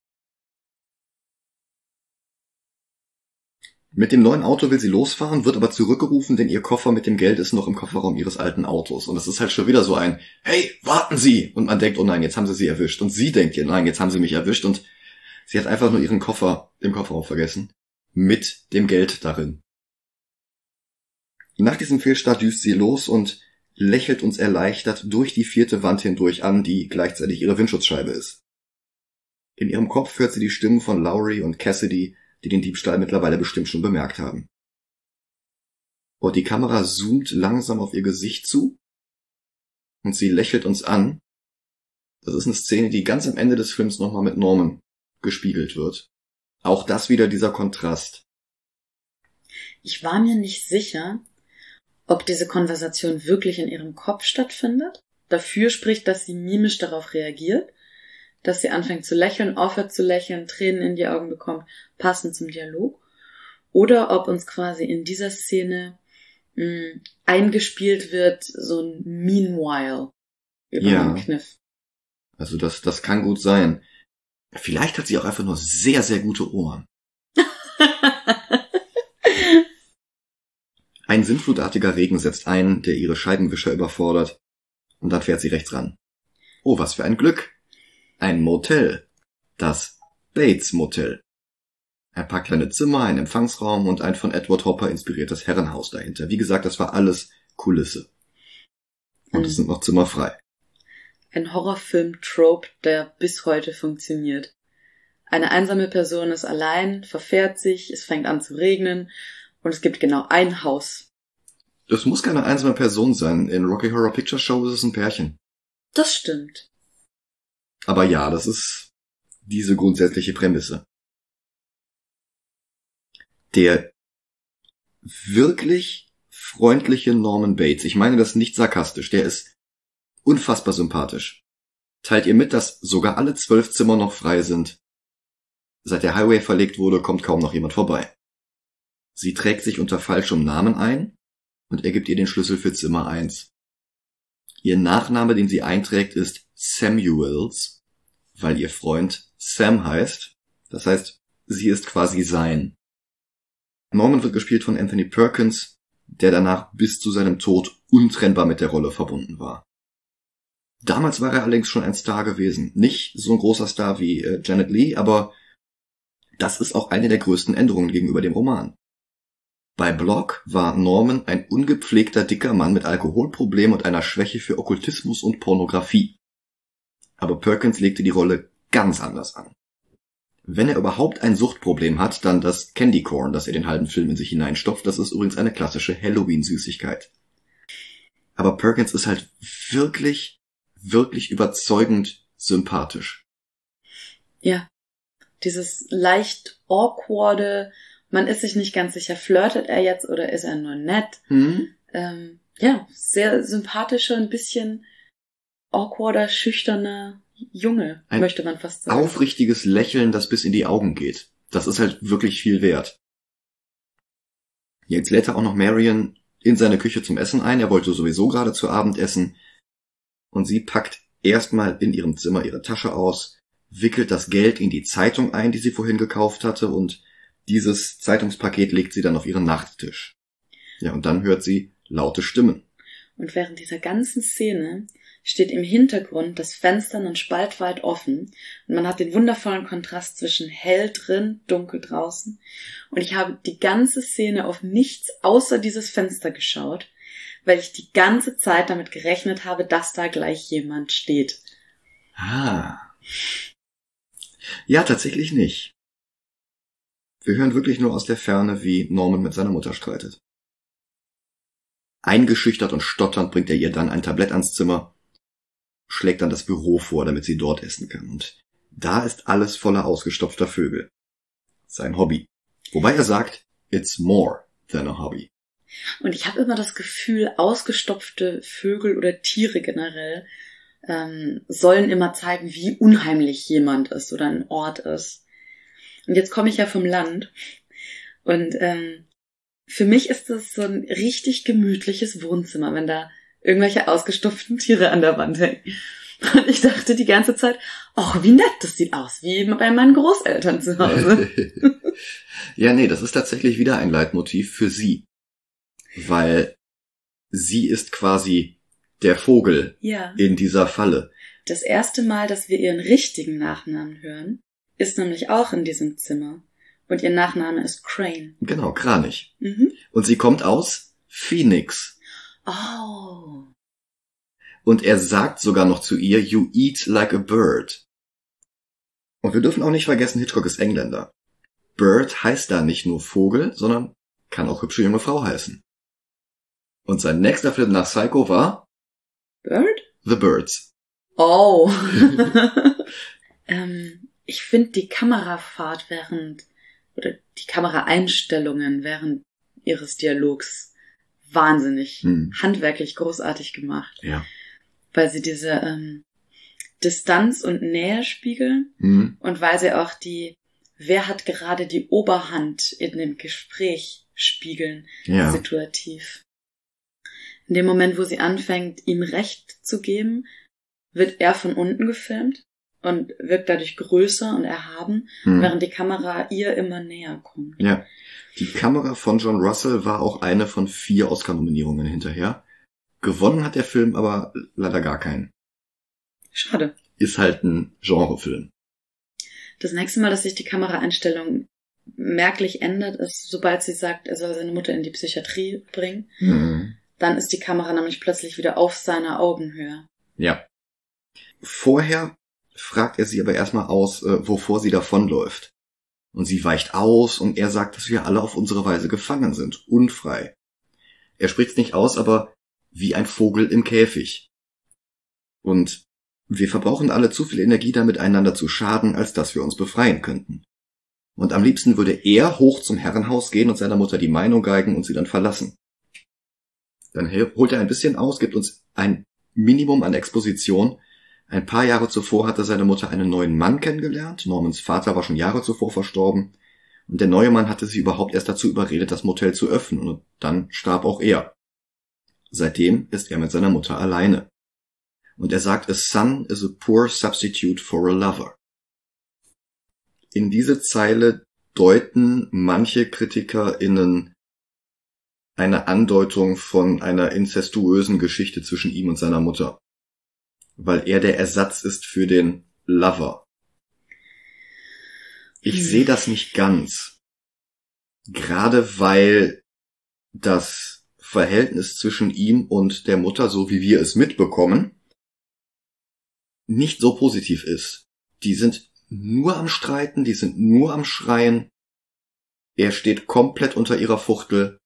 Mit dem neuen Auto will sie losfahren, wird aber zurückgerufen, denn ihr Koffer mit dem Geld ist noch im Kofferraum ihres alten Autos. Und es ist halt schon wieder so ein, hey, warten Sie! Und man denkt, oh nein, jetzt haben sie sie erwischt. Und sie denkt, ja, nein, jetzt haben sie mich erwischt. Und sie hat einfach nur ihren Koffer im Kofferraum vergessen. Mit dem Geld darin. Nach diesem Fehlstart düst sie los und lächelt uns erleichtert durch die vierte Wand hindurch an, die gleichzeitig ihre Windschutzscheibe ist. In ihrem Kopf hört sie die Stimmen von Lowry und Cassidy, die den Diebstahl mittlerweile bestimmt schon bemerkt haben. Und die Kamera zoomt langsam auf ihr Gesicht zu und sie lächelt uns an. Das ist eine Szene, die ganz am Ende des Films nochmal mit Norman gespiegelt wird. Auch das wieder dieser Kontrast. Ich war mir nicht sicher, ob diese Konversation wirklich in ihrem Kopf stattfindet. Dafür spricht, dass sie mimisch darauf reagiert, dass sie anfängt zu lächeln, aufhört zu lächeln, Tränen in die Augen bekommt, passend zum Dialog. Oder ob uns quasi in dieser Szene mh, eingespielt wird, so ein Meanwhile über Ja. einen Kniff. Also das, das kann gut sein. Vielleicht hat sie auch einfach nur sehr, sehr gute Ohren. Ein sinnflutartiger Regen setzt ein, der ihre Scheibenwischer überfordert. Und dann fährt sie rechts ran. Oh, was für ein Glück! Ein Motel. Das Bates Motel. Ein paar kleine Zimmer, ein Empfangsraum und ein von Edward Hopper inspiriertes Herrenhaus dahinter. Wie gesagt, das war alles Kulisse. Und Mhm. es sind noch Zimmer frei. Ein Horrorfilm-Trope, der bis heute funktioniert. Eine einsame Person ist allein, verfährt sich, es fängt an zu regnen und es gibt genau ein Haus. Es muss keine einsame Person sein. In Rocky Horror Picture Show ist es ein Pärchen. Das stimmt. Aber ja, das ist diese grundsätzliche Prämisse. Der wirklich freundliche Norman Bates, ich meine das nicht sarkastisch, der ist unfassbar sympathisch. Teilt ihr mit, dass sogar alle zwölf Zimmer noch frei sind. Seit der Highway verlegt wurde, kommt kaum noch jemand vorbei. Sie trägt sich unter falschem Namen ein und er gibt ihr den Schlüssel für Zimmer eins. Ihr Nachname, den sie einträgt, ist Samuels, weil ihr Freund Sam heißt. Das heißt, sie ist quasi sein. Norman wird gespielt von Anthony Perkins, der danach bis zu seinem Tod untrennbar mit der Rolle verbunden war. Damals war er allerdings schon ein Star gewesen. Nicht so ein großer Star wie äh, Janet Leigh, aber das ist auch eine der größten Änderungen gegenüber dem Roman. Bei Block war Norman ein ungepflegter dicker Mann mit Alkoholproblemen und einer Schwäche für Okkultismus und Pornografie. Aber Perkins legte die Rolle ganz anders an. Wenn er überhaupt ein Suchtproblem hat, dann das Candy Corn, das er den halben Film in sich hineinstopft. Das ist übrigens eine klassische Halloween-Süßigkeit. Aber Perkins ist halt wirklich, wirklich überzeugend sympathisch. Ja, dieses leicht awkwarde, man ist sich nicht ganz sicher, flirtet er jetzt oder ist er nur nett? Mhm. Ähm, ja, sehr sympathischer, ein bisschen awkwarder, schüchterner Junge, Ein möchte man fast sagen. Aufrichtiges Lächeln, das bis in die Augen geht. Das ist halt wirklich viel wert. Jetzt lädt er auch noch Marion in seine Küche zum Essen ein. Er wollte sowieso gerade zu Abend essen. Und sie packt erstmal in ihrem Zimmer ihre Tasche aus, wickelt das Geld in die Zeitung ein, die sie vorhin gekauft hatte, und dieses Zeitungspaket legt sie dann auf ihren Nachttisch. Ja, und dann hört sie laute Stimmen. Und während dieser ganzen Szene steht im Hintergrund das Fenster einen Spalt weit offen und man hat den wundervollen Kontrast zwischen hell drin, dunkel draußen. Und ich habe die ganze Szene auf nichts außer dieses Fenster geschaut, weil ich die ganze Zeit damit gerechnet habe, dass da gleich jemand steht. Ah. Ja, tatsächlich nicht. Wir hören wirklich nur aus der Ferne, wie Norman mit seiner Mutter streitet. Eingeschüchtert und stotternd bringt er ihr dann ein Tablett ans Zimmer, schlägt dann das Büro vor, damit sie dort essen kann. Und da ist alles voller ausgestopfter Vögel. Sein Hobby. Wobei er sagt, it's more than a hobby. Und ich habe immer das Gefühl, ausgestopfte Vögel oder Tiere generell ähm, sollen immer zeigen, wie unheimlich jemand ist oder ein Ort ist. Und jetzt komme ich ja vom Land und ähm, für mich ist das so ein richtig gemütliches Wohnzimmer, wenn da irgendwelche ausgestopften Tiere an der Wand hängen. Und ich dachte die ganze Zeit, ach, wie nett, das sieht aus, wie bei meinen Großeltern zu Hause. Ja, nee, das ist tatsächlich wieder ein Leitmotiv für sie. Weil sie ist quasi der Vogel Ja. in dieser Falle. Das erste Mal, dass wir ihren richtigen Nachnamen hören, ist nämlich auch in diesem Zimmer. Und ihr Nachname ist Crane. Genau, Kranich. Mhm. Und sie kommt aus Phoenix. Oh. Und er sagt sogar noch zu ihr, you eat like a bird. Und wir dürfen auch nicht vergessen, Hitchcock ist Engländer. Bird heißt da nicht nur Vogel, sondern kann auch hübsche junge Frau heißen. Und sein nächster Film nach Psycho war Bird? The Birds. Oh. ähm, ich finde die Kamerafahrt während, oder die Kameraeinstellungen während ihres Dialogs wahnsinnig, Hm. handwerklich großartig gemacht. Ja. Weil sie diese ähm, Distanz und Nähe spiegeln Hm. und weil sie auch die, wer hat gerade die Oberhand in dem Gespräch spiegeln, Ja. situativ. In dem Moment, wo sie anfängt, ihm Recht zu geben, wird er von unten gefilmt und wirkt dadurch größer und erhaben, Hm. während die Kamera ihr immer näher kommt. Ja. Die Kamera von John Russell war auch eine von vier Oscar-Nominierungen hinterher. Gewonnen hat der Film aber leider gar keinen. Schade. Ist halt ein Genrefilm. Das nächste Mal, dass sich die Kameraeinstellung merklich ändert, ist, sobald sie sagt, er soll seine Mutter in die Psychiatrie bringen. Mhm. Dann ist die Kamera nämlich plötzlich wieder auf seiner Augenhöhe. Ja. Vorher fragt er sie aber erstmal aus, äh, wovor sie davonläuft. Und sie weicht aus und er sagt, dass wir alle auf unsere Weise gefangen sind, unfrei. Er spricht's nicht aus, aber wie ein Vogel im Käfig. Und wir verbrauchen alle zu viel Energie damit, einander zu schaden, als dass wir uns befreien könnten. Und am liebsten würde er hoch zum Herrenhaus gehen und seiner Mutter die Meinung geigen und sie dann verlassen. Dann holt er ein bisschen aus, gibt uns ein Minimum an Exposition. Ein paar Jahre zuvor hatte seine Mutter einen neuen Mann kennengelernt. Normans Vater war schon Jahre zuvor verstorben. Und der neue Mann hatte sie überhaupt erst dazu überredet, das Motel zu öffnen. Und dann starb auch er. Seitdem ist er mit seiner Mutter alleine. Und er sagt, a son is a poor substitute for a lover. In diese Zeile deuten manche KritikerInnen eine Andeutung von einer inzestuösen Geschichte zwischen ihm und seiner Mutter. Weil er der Ersatz ist für den Lover. Ich Hm. sehe das nicht ganz. Gerade weil das Verhältnis zwischen ihm und der Mutter, so wie wir es mitbekommen, nicht so positiv ist. Die sind nur am Streiten, die sind nur am Schreien. Er steht komplett unter ihrer Fuchtel.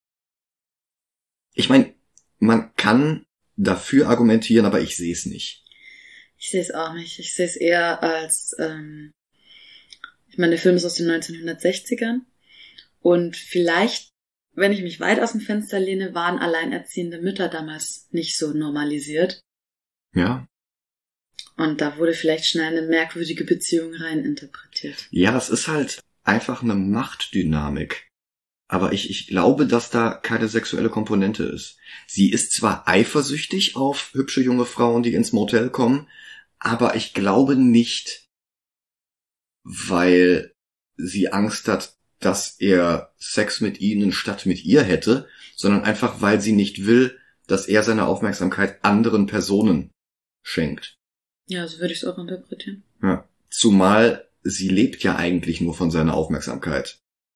Ich meine, man kann dafür argumentieren, aber ich sehe es nicht. Ich sehe es auch nicht. Ich sehe es eher als, ähm, ich meine, der Film ist aus den neunzehnhundertsechzigern und vielleicht, wenn ich mich weit aus dem Fenster lehne, waren alleinerziehende Mütter damals nicht so normalisiert. Ja. Und da wurde vielleicht schnell eine merkwürdige Beziehung reininterpretiert. Ja, das ist halt einfach eine Machtdynamik. Aber ich, ich glaube, dass da keine sexuelle Komponente ist. Sie ist zwar eifersüchtig auf hübsche junge Frauen, die ins Motel kommen, aber ich glaube nicht, weil sie Angst hat, dass er Sex mit ihnen statt mit ihr hätte, sondern einfach, weil sie nicht will, dass er seine Aufmerksamkeit anderen Personen schenkt. Ja, so würde ich es auch interpretieren. Ja. Zumal sie lebt ja eigentlich nur von seiner Aufmerksamkeit.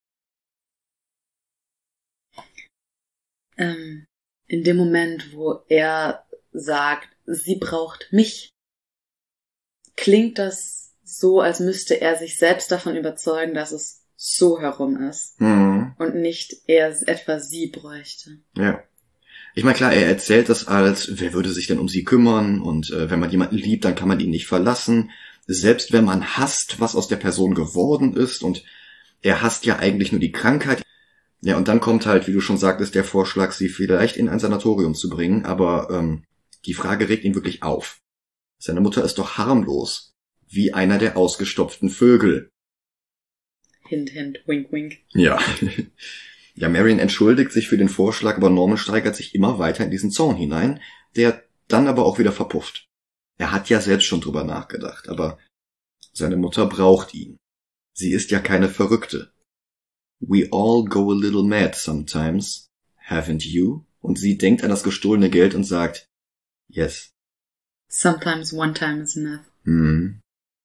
Ähm, in dem Moment, wo er sagt, sie braucht mich, klingt das so, als müsste er sich selbst davon überzeugen, dass es so herum ist. Mhm. Und nicht er etwa sie bräuchte. Ja. Ich meine, klar, er erzählt das als, wer würde sich denn um sie kümmern? Und äh, wenn man jemanden liebt, dann kann man ihn nicht verlassen. Selbst wenn man hasst, was aus der Person geworden ist. Und er hasst ja eigentlich nur die Krankheit. Ja, und dann kommt halt, wie du schon sagtest, der Vorschlag, sie vielleicht in ein Sanatorium zu bringen. Aber ähm, die Frage regt ihn wirklich auf. Seine Mutter ist doch harmlos. Wie einer der ausgestopften Vögel. Hint, hint, wink, wink. Ja. Ja, Marion entschuldigt sich für den Vorschlag, aber Norman steigert sich immer weiter in diesen Zorn hinein, der dann aber auch wieder verpufft. Er hat ja selbst schon drüber nachgedacht, aber seine Mutter braucht ihn. Sie ist ja keine Verrückte. We all go a little mad sometimes, haven't you? Und sie denkt an das gestohlene Geld und sagt, yes. Sometimes one time is enough. Hm.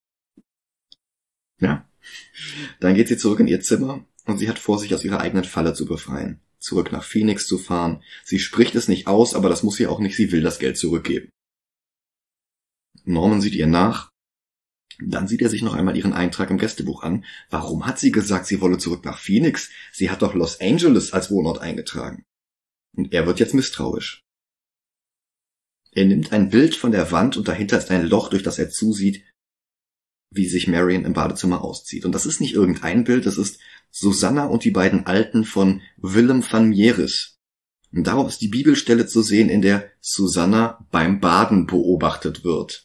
Ja. Dann geht sie zurück in ihr Zimmer und sie hat vor, sich aus ihrer eigenen Falle zu befreien. Zurück nach Phoenix zu fahren. Sie spricht es nicht aus, aber das muss sie auch nicht. Sie will das Geld zurückgeben. Norman sieht ihr nach. Dann sieht er sich noch einmal ihren Eintrag im Gästebuch an. Warum hat sie gesagt, sie wolle zurück nach Phoenix? Sie hat doch Los Angeles als Wohnort eingetragen. Und er wird jetzt misstrauisch. Er nimmt ein Bild von der Wand und dahinter ist ein Loch, durch das er zusieht, wie sich Marion im Badezimmer auszieht. Und das ist nicht irgendein Bild, das ist Susanna und die beiden Alten von Willem van Mieris. Und darauf ist die Bibelstelle zu sehen, in der Susanna beim Baden beobachtet wird.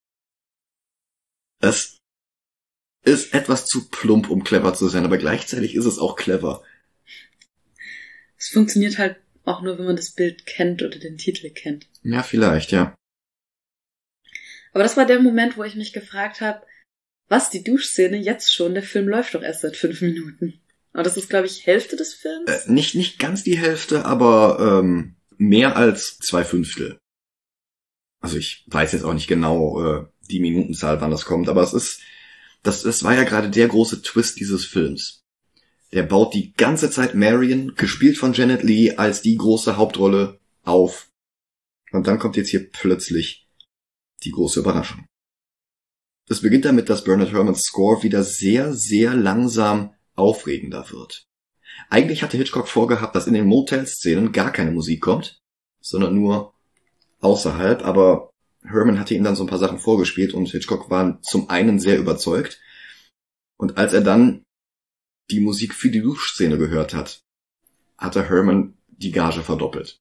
Es ist etwas zu plump, um clever zu sein, aber gleichzeitig ist es auch clever. Es funktioniert halt auch nur, wenn man das Bild kennt oder den Titel kennt. Ja, vielleicht, ja. Aber das war der Moment, wo ich mich gefragt habe, was, die Duschszene jetzt schon? Der Film läuft doch erst seit fünf Minuten. Aber das ist, glaube ich, Hälfte des Films? Äh, nicht, nicht ganz die Hälfte, aber ähm, mehr als zwei Fünftel. Also ich weiß jetzt auch nicht genau äh, die Minutenzahl, wann das kommt, aber es ist, das, das war ja gerade der große Twist dieses Films. Der baut die ganze Zeit Marion, gespielt von Janet Leigh, als die große Hauptrolle auf. Und dann kommt jetzt hier plötzlich die große Überraschung. Es beginnt damit, dass Bernard Herrmanns Score wieder sehr, sehr langsam aufregender wird. Eigentlich hatte Hitchcock vorgehabt, dass in den Motel-Szenen gar keine Musik kommt, sondern nur außerhalb, aber Herrmann hatte ihm dann so ein paar Sachen vorgespielt und Hitchcock war zum einen sehr überzeugt. Und als er dann die Musik für die Duschszene gehört hat, hatte Herrmann die Gage verdoppelt.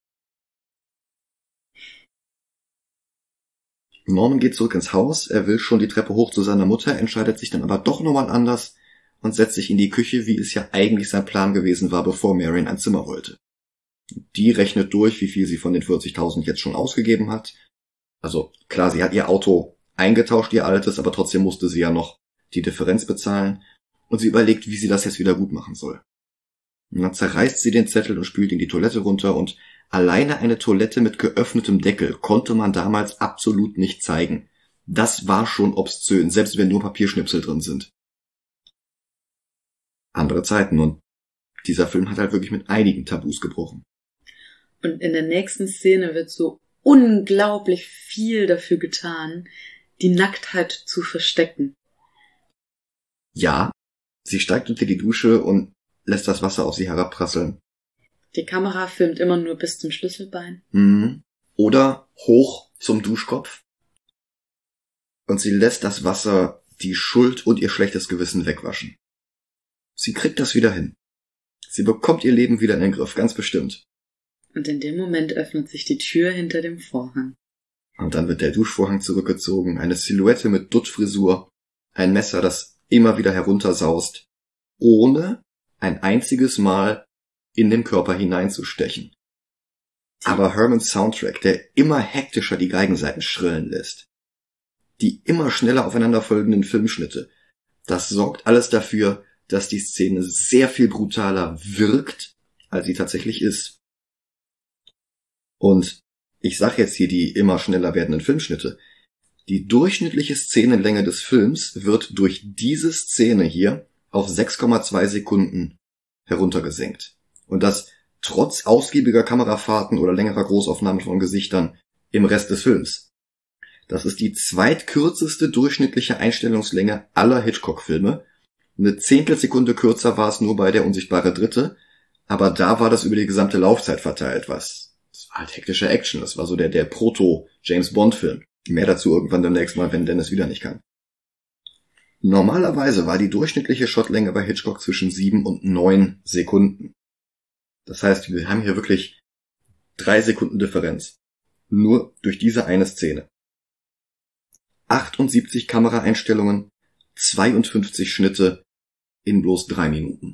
Norman geht zurück ins Haus, er will schon die Treppe hoch zu seiner Mutter, entscheidet sich dann aber doch nochmal anders und setzt sich in die Küche, wie es ja eigentlich sein Plan gewesen war, bevor Marion ein Zimmer wollte. Die rechnet durch, wie viel sie von den vierzigtausend jetzt schon ausgegeben hat. Also klar, sie hat ihr Auto eingetauscht, ihr altes, aber trotzdem musste sie ja noch die Differenz bezahlen. Und sie überlegt, wie sie das jetzt wieder gut machen soll. Und dann zerreißt sie den Zettel und spült in die Toilette runter und alleine eine Toilette mit geöffnetem Deckel konnte man damals absolut nicht zeigen. Das war schon obszön, selbst wenn nur Papierschnipsel drin sind. Andere Zeiten und dieser Film hat halt wirklich mit einigen Tabus gebrochen. Und in der nächsten Szene wird so unglaublich viel dafür getan, die Nacktheit zu verstecken. Ja, sie steigt unter die Dusche und lässt das Wasser auf sie herabprasseln. Die Kamera filmt immer nur bis zum Schlüsselbein. Mhm. Oder hoch zum Duschkopf. Und sie lässt das Wasser die Schuld und ihr schlechtes Gewissen wegwaschen. Sie kriegt das wieder hin. Sie bekommt ihr Leben wieder in den Griff, ganz bestimmt. Und in dem Moment öffnet sich die Tür hinter dem Vorhang. Und dann wird der Duschvorhang zurückgezogen, eine Silhouette mit Duttfrisur, ein Messer, das immer wieder heruntersaust, ohne ein einziges Mal in den Körper hineinzustechen. Aber Hermans Soundtrack, der immer hektischer die Geigensaiten schrillen lässt, die immer schneller aufeinanderfolgenden Filmschnitte, das sorgt alles dafür, dass die Szene sehr viel brutaler wirkt, als sie tatsächlich ist. Und ich sage jetzt hier die immer schneller werdenden Filmschnitte. Die durchschnittliche Szenenlänge des Films wird durch diese Szene hier auf sechs Komma zwei Sekunden heruntergesenkt. Und das trotz ausgiebiger Kamerafahrten oder längerer Großaufnahmen von Gesichtern im Rest des Films. Das ist die zweitkürzeste durchschnittliche Einstellungslänge aller Hitchcock-Filme. Eine Zehntelsekunde kürzer war es nur bei Der unsichtbare Dritte, aber da war das über die gesamte Laufzeit verteilt, was das war halt hektische Action. Das war so der, der Proto-James-Bond-Film. Mehr dazu irgendwann demnächst mal, wenn Dennis wieder nicht kann. Normalerweise war die durchschnittliche Shotlänge bei Hitchcock zwischen sieben und neun Sekunden. Das heißt, wir haben hier wirklich drei Sekunden Differenz. Nur durch diese eine Szene. achtundsiebzig Kameraeinstellungen, zweiundfünfzig Schnitte in bloß drei Minuten.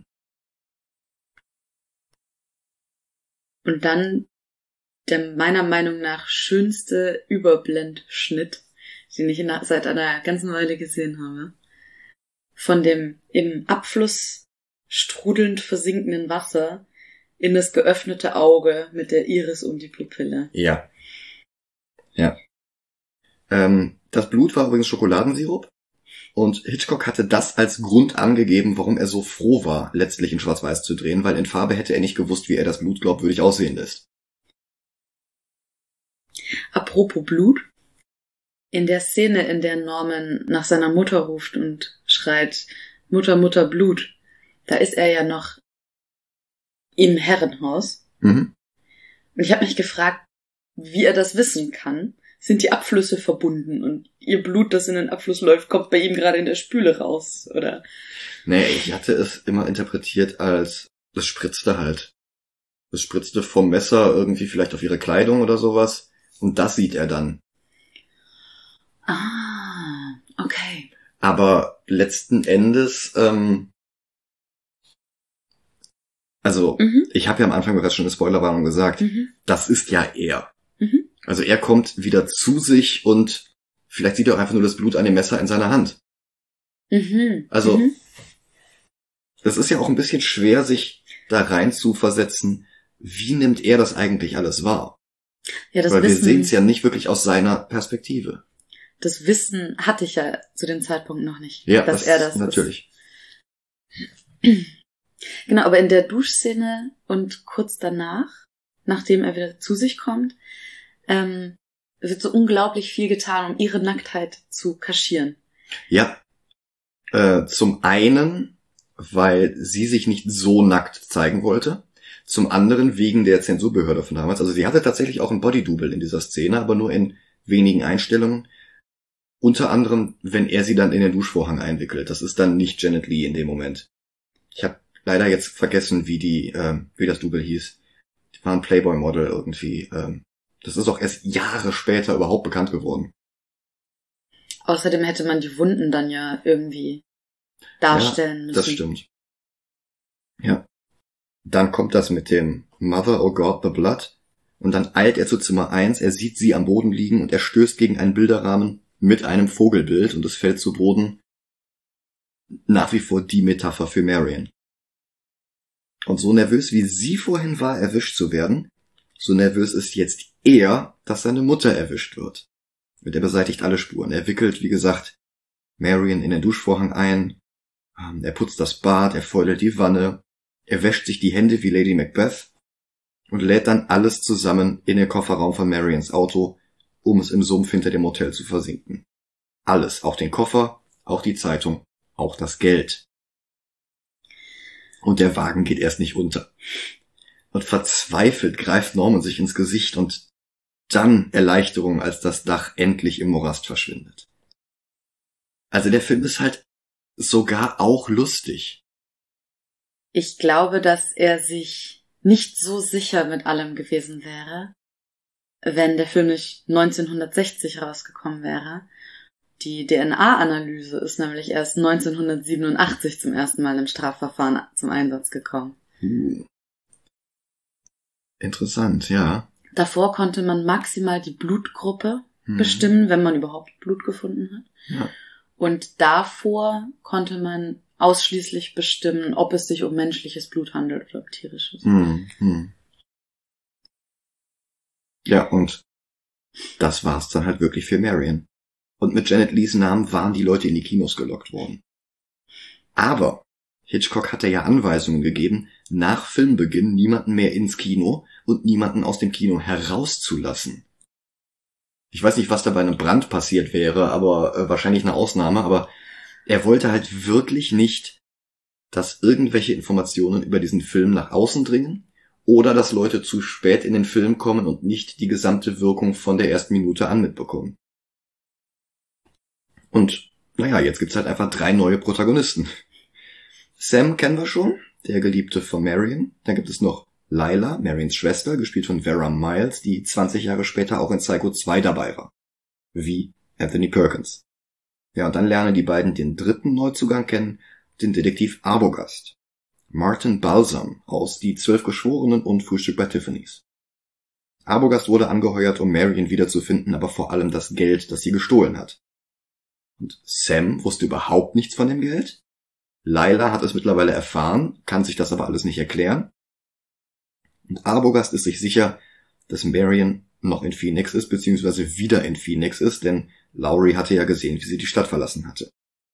Und dann der meiner Meinung nach schönste Überblendschnitt, den ich in, seit einer ganzen Weile gesehen habe. Von dem im Abfluss strudelnd versinkenden Wasser in das geöffnete Auge mit der Iris um die Pupille. Ja. Ja. Ähm, das Blut war übrigens Schokoladensirup. Und Hitchcock hatte das als Grund angegeben, warum er so froh war, letztlich in Schwarz-Weiß zu drehen, weil in Farbe hätte er nicht gewusst, wie er das Blut glaubwürdig aussehen lässt. Apropos Blut. In der Szene, in der Norman nach seiner Mutter ruft und schreit, Mutter, Mutter, Blut, da ist er ja noch im Herrenhaus. Mhm. Und ich habe mich gefragt, wie er das wissen kann. Sind die Abflüsse verbunden und ihr Blut, das in den Abfluss läuft, kommt bei ihm gerade in der Spüle raus, oder? Nee, ich hatte es immer interpretiert als, das spritzte halt. Das spritzte vom Messer irgendwie vielleicht auf ihre Kleidung oder sowas. Und das sieht er dann. Ah, okay. Aber letzten Endes, ähm, also, mhm. ich habe ja am Anfang bereits schon eine Spoilerwarnung gesagt, mhm. das ist ja er. Mhm. Also er kommt wieder zu sich und vielleicht sieht er auch einfach nur das Blut an dem Messer in seiner Hand. Mhm. Also, mhm. es ist ja auch ein bisschen schwer, sich da rein zu versetzen, wie nimmt er das eigentlich alles wahr? Ja, das Weil Wissen, wir sehen es ja nicht wirklich aus seiner Perspektive. Das Wissen hatte ich ja zu dem Zeitpunkt noch nicht, ja, dass das er das natürlich. Ist. Genau, aber in der Duschszene und kurz danach, nachdem er wieder zu sich kommt, ähm, wird so unglaublich viel getan, um ihre Nacktheit zu kaschieren. Ja, äh, zum einen, weil sie sich nicht so nackt zeigen wollte. Zum anderen wegen der Zensurbehörde von damals. Also sie hatte tatsächlich auch ein Bodydouble in dieser Szene, aber nur in wenigen Einstellungen. Unter anderem, wenn er sie dann in den Duschvorhang einwickelt. Das ist dann nicht Janet Leigh in dem Moment. Ich habe leider jetzt vergessen, wie die, ähm, wie das Double hieß. Die war ein Playboy-Model irgendwie. Ähm, das ist auch erst Jahre später überhaupt bekannt geworden. Außerdem hätte man die Wunden dann ja irgendwie darstellen ja, müssen. Das stimmt. Ja. Dann kommt das mit dem Mother, oh God, the Blood. Und dann eilt er zu Zimmer eins, er sieht sie am Boden liegen und er stößt gegen einen Bilderrahmen mit einem Vogelbild und es fällt zu Boden. Nach wie vor die Metapher für Marion. Und so nervös wie sie vorhin war, erwischt zu werden, so nervös ist jetzt er, dass seine Mutter erwischt wird. Und er beseitigt alle Spuren. Er wickelt, wie gesagt, Marion in den Duschvorhang ein, er putzt das Bad, er fäudelt die Wanne, er wäscht sich die Hände wie Lady Macbeth und lädt dann alles zusammen in den Kofferraum von Marions Auto, um es im Sumpf hinter dem Hotel zu versinken. Alles, auch den Koffer, auch die Zeitung, auch das Geld. Und der Wagen geht erst nicht unter. Und verzweifelt greift Norman sich ins Gesicht und dann Erleichterung, als das Dach endlich im Morast verschwindet. Also der Film ist halt sogar auch lustig. Ich glaube, dass er sich nicht so sicher mit allem gewesen wäre, wenn der Film nicht neunzehnhundertsechzig rausgekommen wäre. Die D N A-Analyse ist nämlich erst neunzehnhundertsiebenundachtzig zum ersten Mal im Strafverfahren zum Einsatz gekommen. Hm. Interessant, ja. Davor konnte man maximal die Blutgruppe hm. bestimmen, wenn man überhaupt Blut gefunden hat. Ja. Und davor konnte man ausschließlich bestimmen, ob es sich um menschliches Blut handelt oder um tierisches. Hm. Hm. Ja, und das war's dann halt wirklich für Marion. Und mit Janet Leighs Namen waren die Leute in die Kinos gelockt worden. Aber Hitchcock hatte ja Anweisungen gegeben, nach Filmbeginn niemanden mehr ins Kino und niemanden aus dem Kino herauszulassen. Ich weiß nicht, was da bei einem Brand passiert wäre, aber äh, wahrscheinlich eine Ausnahme, aber er wollte halt wirklich nicht, dass irgendwelche Informationen über diesen Film nach außen dringen oder dass Leute zu spät in den Film kommen und nicht die gesamte Wirkung von der ersten Minute an mitbekommen. Und naja, jetzt gibt's halt einfach drei neue Protagonisten. Sam kennen wir schon, der Geliebte von Marion. Dann gibt es noch Lila, Marions Schwester, gespielt von Vera Miles, die zwanzig Jahre später auch in Psycho zwei dabei war. Wie Anthony Perkins. Ja, und dann lernen die beiden den dritten Neuzugang kennen, den Detektiv Arbogast. Martin Balsam aus Die Zwölf Geschworenen und Frühstück bei Tiffany's. Arbogast wurde angeheuert, um Marion wiederzufinden, aber vor allem das Geld, das sie gestohlen hat. Und Sam wusste überhaupt nichts von dem Geld. Lila hat es mittlerweile erfahren, kann sich das aber alles nicht erklären. Und Arbogast ist sich sicher, dass Marion noch in Phoenix ist, beziehungsweise wieder in Phoenix ist, denn Laurie hatte ja gesehen, wie sie die Stadt verlassen hatte.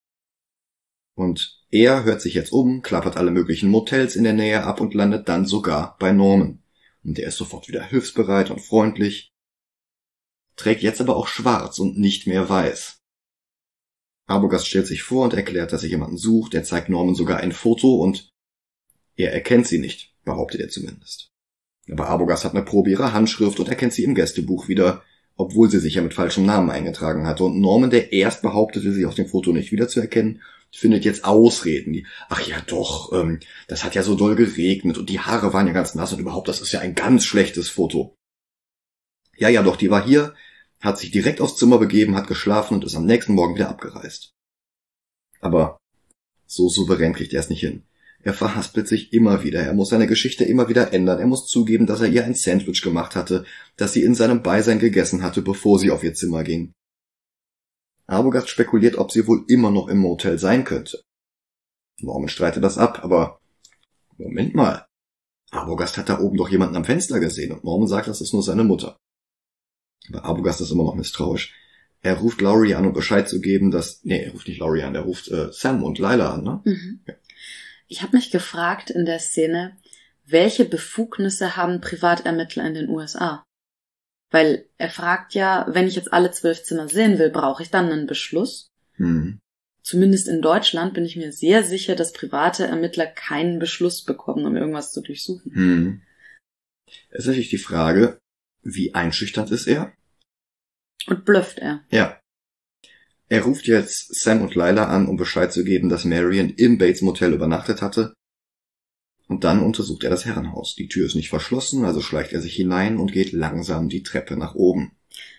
Und er hört sich jetzt um, klappert alle möglichen Motels in der Nähe ab und landet dann sogar bei Norman. Und der ist sofort wieder hilfsbereit und freundlich, trägt jetzt aber auch schwarz und nicht mehr weiß. Arbogast stellt sich vor und erklärt, dass er jemanden sucht. Er zeigt Norman sogar ein Foto und er erkennt sie nicht, behauptet er zumindest. Aber Arbogast hat eine Probe ihrer Handschrift und erkennt sie im Gästebuch wieder, obwohl sie sich ja mit falschem Namen eingetragen hatte. Und Norman, der erst behauptete, sie auf dem Foto nicht wiederzuerkennen, findet jetzt Ausreden. Die, ach ja doch, ähm, das hat ja so doll geregnet und die Haare waren ja ganz nass und überhaupt, das ist ja ein ganz schlechtes Foto. Ja, ja doch, die war hier, hat sich direkt aufs Zimmer begeben, hat geschlafen und ist am nächsten Morgen wieder abgereist. Aber so souverän kriegt er es nicht hin. Er verhaspelt sich immer wieder, er muss seine Geschichte immer wieder ändern, er muss zugeben, dass er ihr ein Sandwich gemacht hatte, das sie in seinem Beisein gegessen hatte, bevor sie auf ihr Zimmer ging. Arbogast spekuliert, ob sie wohl immer noch im Motel sein könnte. Norman streitet das ab, aber Moment mal. Arbogast hat da oben doch jemanden am Fenster gesehen und Norman sagt, das ist nur seine Mutter. Aber Arbogast ist immer noch misstrauisch. Er ruft Laurie an, um Bescheid zu geben, dass... Nee, er ruft nicht Laurie an, er ruft äh, Sam und Lila an, ne? Mhm. Ja. Ich habe mich gefragt in der Szene, welche Befugnisse haben Privatermittler in den U S A? Weil er fragt ja, wenn ich jetzt alle zwölf Zimmer sehen will, brauche ich dann einen Beschluss? Mhm. Zumindest in Deutschland bin ich mir sehr sicher, dass private Ermittler keinen Beschluss bekommen, um irgendwas zu durchsuchen. Mhm. Es ist natürlich die Frage, wie einschüchternd ist er? Und blufft er. Ja. Er ruft jetzt Sam und Lila an, um Bescheid zu geben, dass Marion im Bates Motel übernachtet hatte. Und dann untersucht er das Herrenhaus. Die Tür ist nicht verschlossen, also schleicht er sich hinein und geht langsam die Treppe nach oben.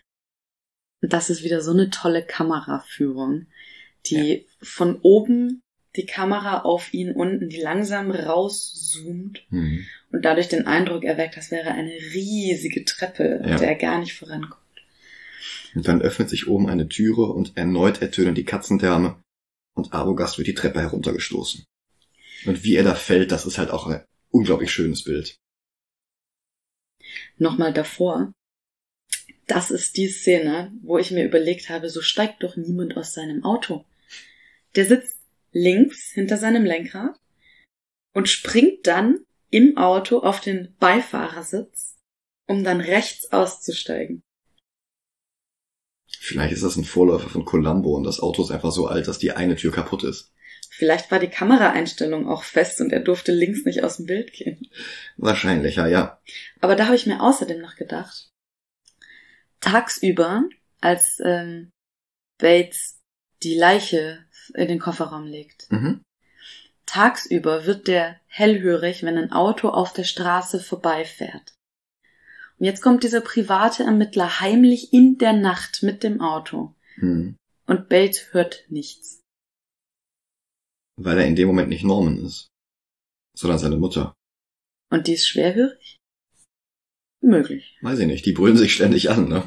Das ist wieder so eine tolle Kameraführung, die ja. von oben die Kamera auf ihn unten, die langsam rauszoomt mhm. und dadurch den Eindruck erweckt, das wäre eine riesige Treppe, ja. auf der er gar nicht vorankommt. Und dann öffnet sich oben eine Türe und erneut ertönen die Katzendärme und Arbogast wird die Treppe heruntergestoßen. Und wie er da fällt, das ist halt auch ein unglaublich schönes Bild. Nochmal davor, das ist die Szene, wo ich mir überlegt habe, so steigt doch niemand aus seinem Auto. Der sitzt links hinter seinem Lenkrad und springt dann im Auto auf den Beifahrersitz, um dann rechts auszusteigen. Vielleicht ist das ein Vorläufer von Columbo und das Auto ist einfach so alt, dass die eine Tür kaputt ist. Vielleicht war die Kameraeinstellung auch fest und er durfte links nicht aus dem Bild gehen. Wahrscheinlich, ja, ja. Aber da habe ich mir außerdem noch gedacht, tagsüber, als ähm, Bates die Leiche in den Kofferraum legt, Mhm. tagsüber wird der hellhörig, wenn ein Auto auf der Straße vorbeifährt. Und jetzt kommt dieser private Ermittler heimlich in der Nacht mit dem Auto. Mhm. Und Bates hört nichts. Weil er in dem Moment nicht Norman ist, sondern seine Mutter. Und die ist schwerhörig? Möglich. Weiß ich nicht, die brüllen sich ständig an, ne?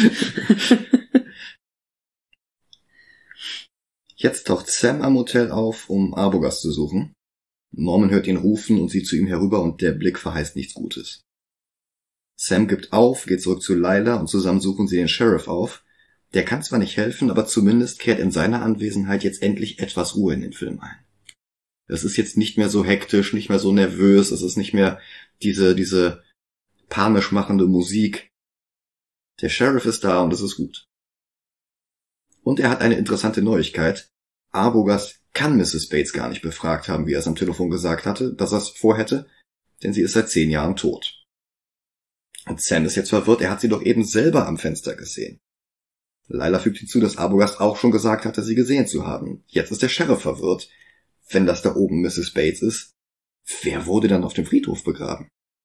Jetzt taucht Sam am Hotel auf, um Arbogast zu suchen. Norman hört ihn rufen und sieht zu ihm herüber und der Blick verheißt nichts Gutes. Sam gibt auf, geht zurück zu Lila und zusammen suchen sie den Sheriff auf. Der kann zwar nicht helfen, aber zumindest kehrt in seiner Anwesenheit jetzt endlich etwas Ruhe in den Film ein. Es ist jetzt nicht mehr so hektisch, nicht mehr so nervös, es ist nicht mehr diese, diese panisch machende Musik. Der Sheriff ist da und es ist gut. Und er hat eine interessante Neuigkeit. Arbogast kann Misses Bates gar nicht befragt haben, wie er es am Telefon gesagt hatte, dass er es vorhätte, denn sie ist seit zehn Jahren tot. Und Sam ist jetzt verwirrt, er hat sie doch eben selber am Fenster gesehen. Lila fügt hinzu, dass Arbogast auch schon gesagt hatte, sie gesehen zu haben. Jetzt ist der Sheriff verwirrt. Wenn das da oben Misses Bates ist, wer wurde dann auf dem Friedhof begraben?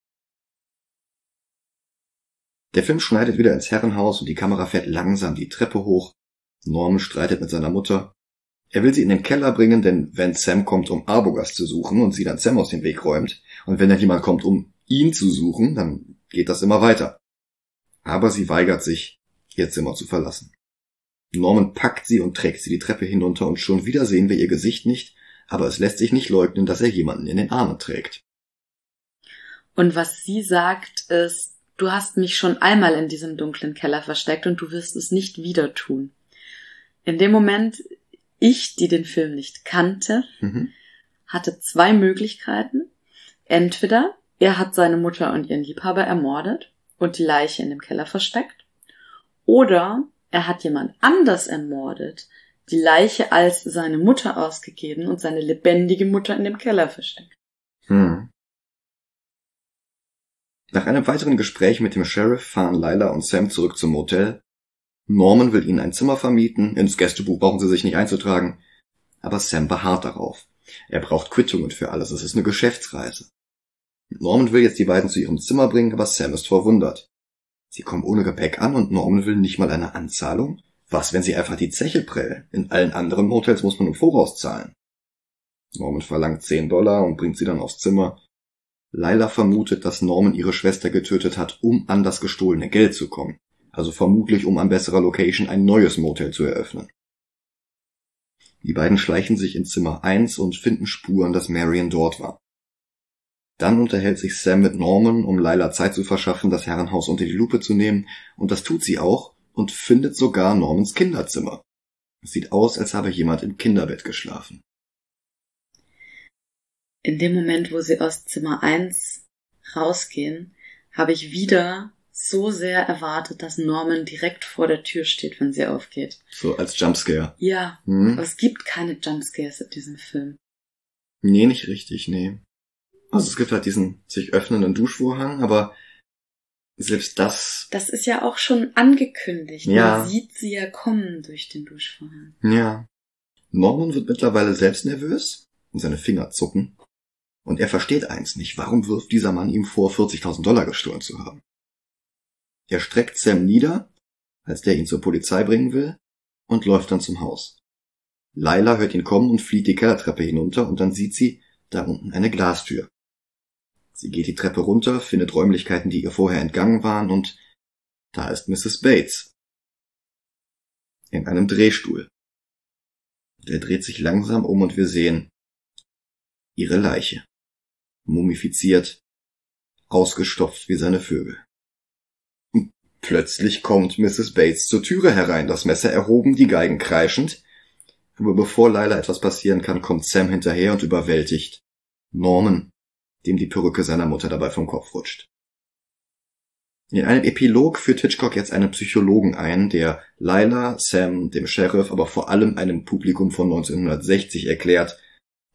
Der Film schneidet wieder ins Herrenhaus und die Kamera fährt langsam die Treppe hoch. Norman streitet mit seiner Mutter. Er will sie in den Keller bringen, denn wenn Sam kommt, um Arbogast zu suchen und sie dann Sam aus dem Weg räumt, und wenn dann jemand kommt, um ihn zu suchen, dann geht das immer weiter. Aber sie weigert sich, ihr Zimmer zu verlassen. Norman packt sie und trägt sie die Treppe hinunter und schon wieder sehen wir ihr Gesicht nicht, aber es lässt sich nicht leugnen, dass er jemanden in den Armen trägt. Und was sie sagt ist, du hast mich schon einmal in diesem dunklen Keller versteckt und du wirst es nicht wieder tun. In dem Moment, ich, die den Film nicht kannte, Mhm. hatte zwei Möglichkeiten. Entweder er hat seine Mutter und ihren Liebhaber ermordet und die Leiche in dem Keller versteckt, oder er hat jemand anders ermordet, die Leiche als seine Mutter ausgegeben und seine lebendige Mutter in dem Keller versteckt. Hm. Nach einem weiteren Gespräch mit dem Sheriff fahren Lila und Sam zurück zum Motel. Norman will ihnen ein Zimmer vermieten, ins Gästebuch brauchen sie sich nicht einzutragen, aber Sam beharrt darauf. Er braucht Quittungen für alles, es ist eine Geschäftsreise. Norman will jetzt die beiden zu ihrem Zimmer bringen, aber Sam ist verwundert. Sie kommen ohne Gepäck an und Norman will nicht mal eine Anzahlung? Was, wenn sie einfach die Zeche prellen? In allen anderen Motels muss man im Voraus zahlen. Norman verlangt zehn Dollar und bringt sie dann aufs Zimmer. Lila vermutet, dass Norman ihre Schwester getötet hat, um an das gestohlene Geld zu kommen. Also vermutlich, um an besserer Location ein neues Motel zu eröffnen. Die beiden schleichen sich in Zimmer eins und finden Spuren, dass Marion dort war. Dann unterhält sich Sam mit Norman, um Lila Zeit zu verschaffen, das Herrenhaus unter die Lupe zu nehmen, und das tut sie auch und findet sogar Normans Kinderzimmer. Es sieht aus, als habe jemand im Kinderbett geschlafen. In dem Moment, wo sie aus Zimmer eins rausgehen, habe ich wieder so sehr erwartet, dass Norman direkt vor der Tür steht, wenn sie aufgeht. So als Jumpscare. Ja, Hm? aber es gibt keine Jumpscares in diesem Film. Nee, nicht richtig, nee. Also es gibt halt diesen sich öffnenden Duschvorhang, aber selbst das... Das ist ja auch schon angekündigt. Ja. Man sieht sie ja kommen durch den Duschvorhang. Ja. Norman wird mittlerweile selbst nervös und seine Finger zucken. Und er versteht eins nicht, warum wirft dieser Mann ihm vor, vierzigtausend Dollar gestohlen zu haben. Er streckt Sam nieder, als der ihn zur Polizei bringen will, und läuft dann zum Haus. Lila hört ihn kommen und flieht die Kellertreppe hinunter und dann sieht sie da unten eine Glastür. Sie geht die Treppe runter, findet Räumlichkeiten, die ihr vorher entgangen waren, und da ist Misses Bates. In einem Drehstuhl. Der dreht sich langsam um und wir sehen ihre Leiche. Mumifiziert, ausgestopft wie seine Vögel. Und plötzlich kommt Misses Bates zur Türe herein, das Messer erhoben, die Geigen kreischend. Aber bevor Lila etwas passieren kann, kommt Sam hinterher und überwältigt Norman, dem die Perücke seiner Mutter dabei vom Kopf rutscht. In einem Epilog führt Hitchcock jetzt einen Psychologen ein, der Lila, Sam, dem Sheriff, aber vor allem einem Publikum von neunzehnhundertsechzig erklärt,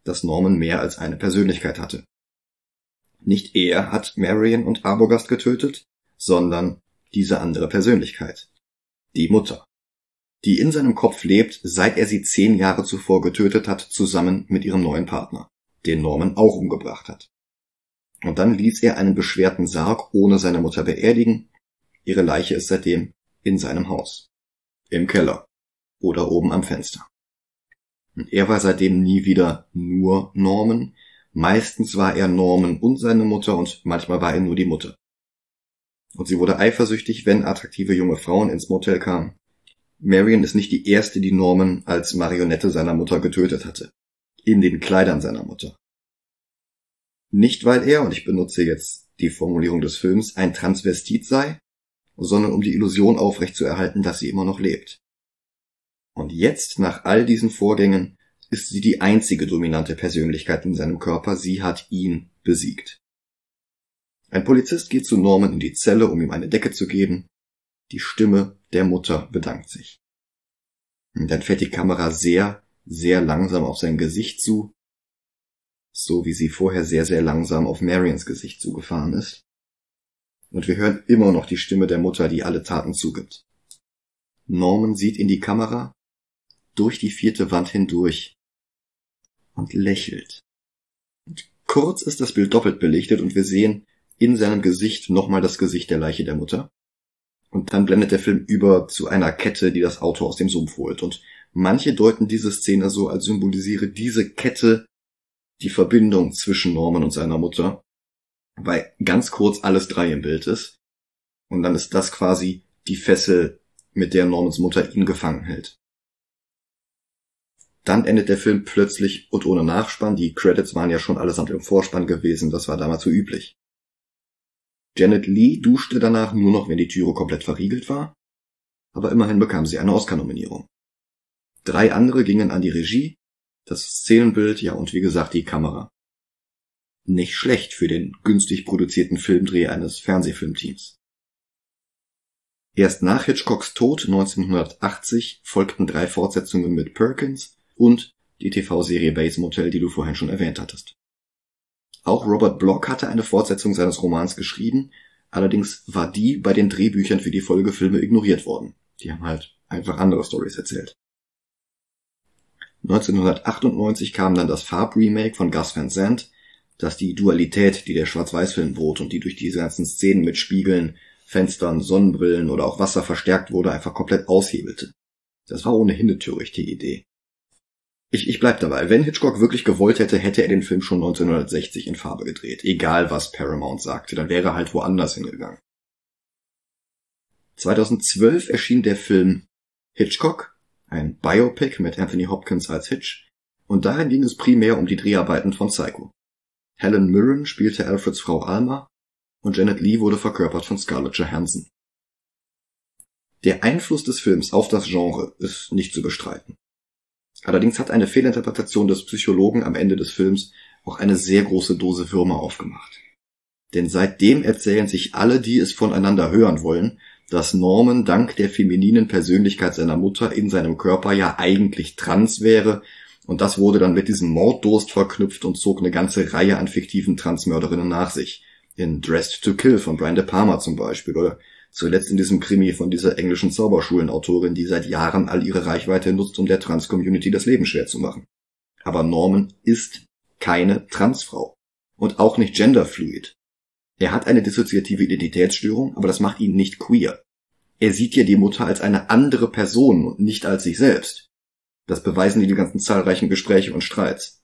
dass Norman mehr als eine Persönlichkeit hatte. Nicht er hat Marion und Arbogast getötet, sondern diese andere Persönlichkeit. Die Mutter. Die in seinem Kopf lebt, seit er sie zehn Jahre zuvor getötet hat, zusammen mit ihrem neuen Partner, den Norman auch umgebracht hat. Und dann ließ er einen beschwerten Sarg ohne seine Mutter beerdigen. Ihre Leiche ist seitdem in seinem Haus. Im Keller. Oder oben am Fenster. Und er war seitdem nie wieder nur Norman. Meistens war er Norman und seine Mutter und manchmal war er nur die Mutter. Und sie wurde eifersüchtig, wenn attraktive junge Frauen ins Motel kamen. Marion ist nicht die erste, die Norman als Marionette seiner Mutter getötet hatte. In den Kleidern seiner Mutter. Nicht, weil er, und ich benutze jetzt die Formulierung des Films, ein Transvestit sei, sondern um die Illusion aufrechtzuerhalten, dass sie immer noch lebt. Und jetzt, nach all diesen Vorgängen, ist sie die einzige dominante Persönlichkeit in seinem Körper. Sie hat ihn besiegt. Ein Polizist geht zu Norman in die Zelle, um ihm eine Decke zu geben. Die Stimme der Mutter bedankt sich. Und dann fährt die Kamera sehr, sehr langsam auf sein Gesicht zu, so wie sie vorher sehr, sehr langsam auf Marions Gesicht zugefahren ist. Und wir hören immer noch die Stimme der Mutter, die alle Taten zugibt. Norman sieht in die Kamera, durch die vierte Wand hindurch und lächelt. Und kurz ist das Bild doppelt belichtet und wir sehen in seinem Gesicht nochmal das Gesicht der Leiche der Mutter. Und dann blendet der Film über zu einer Kette, die das Auto aus dem Sumpf holt. Und manche deuten diese Szene so, als symbolisiere diese Kette die Verbindung zwischen Norman und seiner Mutter, weil ganz kurz alles drei im Bild ist. Und dann ist das quasi die Fessel, mit der Normans Mutter ihn gefangen hält. Dann endet der Film plötzlich und ohne Nachspann. Die Credits waren ja schon allesamt im Vorspann gewesen, das war damals so üblich. Janet Leigh duschte danach nur noch, wenn die Türe komplett verriegelt war, aber immerhin bekam sie eine Oscar-Nominierung. Drei andere gingen an die Regie, das Szenenbild, ja und wie gesagt die Kamera. Nicht schlecht für den günstig produzierten Filmdreh eines Fernsehfilmteams. Erst nach Hitchcocks Tod neunzehnhundertachtzig folgten drei Fortsetzungen mit Perkins und die T V-Serie Bates Motel, die du vorhin schon erwähnt hattest. Auch Robert Bloch hatte eine Fortsetzung seines Romans geschrieben, allerdings war die bei den Drehbüchern für die Folgefilme ignoriert worden. Die haben halt einfach andere Storys erzählt. neunzehnhundertachtundneunzig kam dann das Farb-Remake von Gus Van Sant, das die Dualität, die der Schwarz-Weiß-Film bot und die durch diese ganzen Szenen mit Spiegeln, Fenstern, Sonnenbrillen oder auch Wasser verstärkt wurde, einfach komplett aushebelte. Das war ohnehin eine törichte Idee. Ich, ich bleib dabei, wenn Hitchcock wirklich gewollt hätte, hätte er den Film schon neunzehnhundertsechzig in Farbe gedreht. Egal was Paramount sagte, dann wäre er halt woanders hingegangen. zweitausendzwölf erschien der Film Hitchcock, ein Biopic mit Anthony Hopkins als Hitch, und darin ging es primär um die Dreharbeiten von Psycho. Helen Mirren spielte Alfreds Frau Alma und Janet Leigh wurde verkörpert von Scarlett Johansson. Der Einfluss des Films auf das Genre ist nicht zu bestreiten. Allerdings hat eine Fehlinterpretation des Psychologen am Ende des Films auch eine sehr große Dose Würmer aufgemacht. Denn seitdem erzählen sich alle, die es voneinander hören wollen, dass Norman dank der femininen Persönlichkeit seiner Mutter in seinem Körper ja eigentlich trans wäre, und das wurde dann mit diesem Morddurst verknüpft und zog eine ganze Reihe an fiktiven Transmörderinnen nach sich. In Dressed to Kill von Brian De Palma zum Beispiel, oder zuletzt in diesem Krimi von dieser englischen Zauberschulenautorin, die seit Jahren all ihre Reichweite nutzt, um der Trans-Community das Leben schwer zu machen. Aber Norman ist keine Transfrau. Und auch nicht genderfluid. Er hat eine dissoziative Identitätsstörung, aber das macht ihn nicht queer. Er sieht ja die Mutter als eine andere Person und nicht als sich selbst. Das beweisen die ganzen zahlreichen Gespräche und Streits.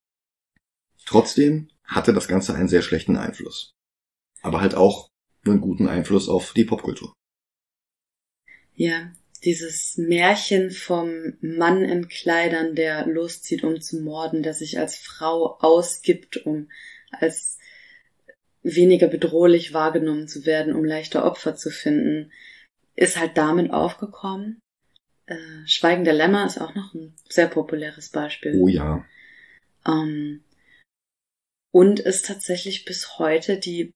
Trotzdem hatte das Ganze einen sehr schlechten Einfluss. Aber halt auch einen guten Einfluss auf die Popkultur. Ja, dieses Märchen vom Mann in Kleidern, der loszieht, um zu morden, der sich als Frau ausgibt, um als weniger bedrohlich wahrgenommen zu werden, um leichter Opfer zu finden, ist halt damit aufgekommen. Äh, Schweigen der Lämmer ist auch noch ein sehr populäres Beispiel. Oh ja. Ähm, und ist tatsächlich bis heute die,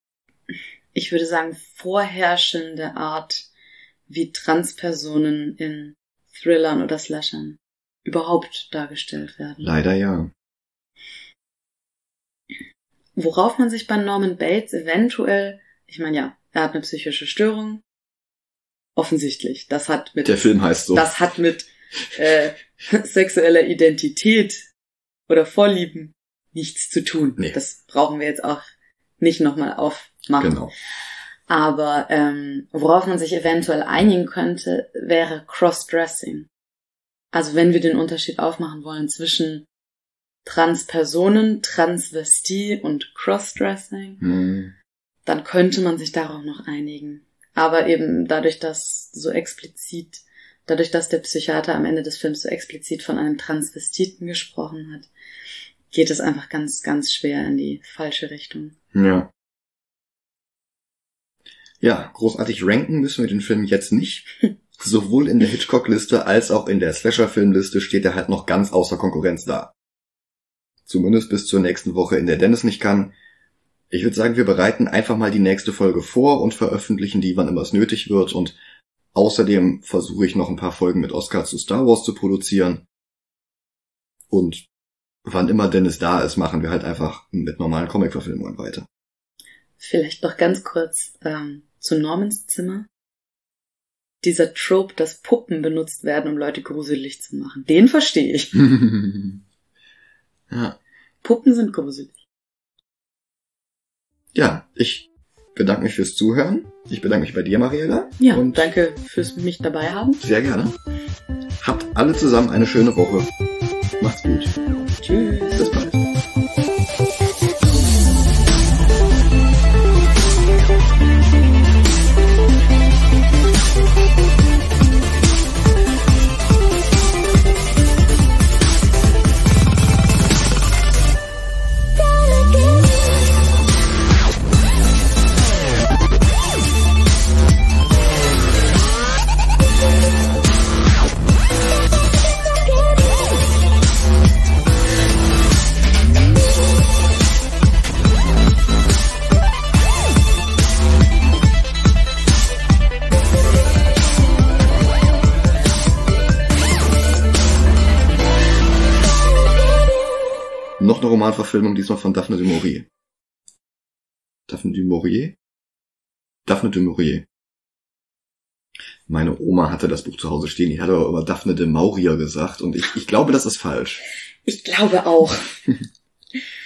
ich würde sagen, vorherrschende Art, wie Transpersonen in Thrillern oder Slashern überhaupt dargestellt werden. Leider ja. worauf man sich bei Norman Bates eventuell, ich meine ja, er hat eine psychische Störung, offensichtlich. Das hat mit der Film heißt so. Das hat mit äh, sexueller Identität oder Vorlieben nichts zu tun. Nee. Das brauchen wir jetzt auch nicht nochmal aufmachen. Genau. Aber ähm, worauf man sich eventuell einigen könnte, wäre Crossdressing. Also wenn wir den Unterschied aufmachen wollen zwischen Transpersonen, Transvestie und Crossdressing, Hm. dann könnte man sich darauf noch einigen. Aber eben dadurch, dass so explizit, dadurch, dass der Psychiater am Ende des Films so explizit von einem Transvestiten gesprochen hat, geht es einfach ganz, ganz schwer in die falsche Richtung. Ja. Ja, großartig ranken müssen wir den Film jetzt nicht. Sowohl in der Hitchcock-Liste als auch in der Slasher-Film-Liste steht er halt noch ganz außer Konkurrenz da. Zumindest bis zur nächsten Woche, in der Dennis nicht kann. Ich würde sagen, wir bereiten einfach mal die nächste Folge vor und veröffentlichen die, wann immer es nötig wird. Und außerdem versuche ich noch ein paar Folgen mit Oscar zu Star Wars zu produzieren. Und wann immer Dennis da ist, machen wir halt einfach mit normalen Comic-Verfilmungen weiter. Vielleicht noch ganz kurz ähm, zu Normans Zimmer. Dieser Trope, dass Puppen benutzt werden, um Leute gruselig zu machen. Den verstehe ich. Ja. Puppen sind gruselig. Ja, ich bedanke mich fürs Zuhören. Ich bedanke mich bei dir, Mariella. Ja, und danke fürs mich dabei haben. Sehr gerne. Habt alle zusammen eine schöne Woche. Macht's gut. Tschüss. Bis bald. Noch eine Romanverfilmung, diesmal von Daphne du Maurier. Daphne du Maurier? Daphne du Maurier. Meine Oma hatte das Buch zu Hause stehen, die hat aber immer Daphne de Maurier gesagt und ich, ich glaube, das ist falsch. Ich glaube auch.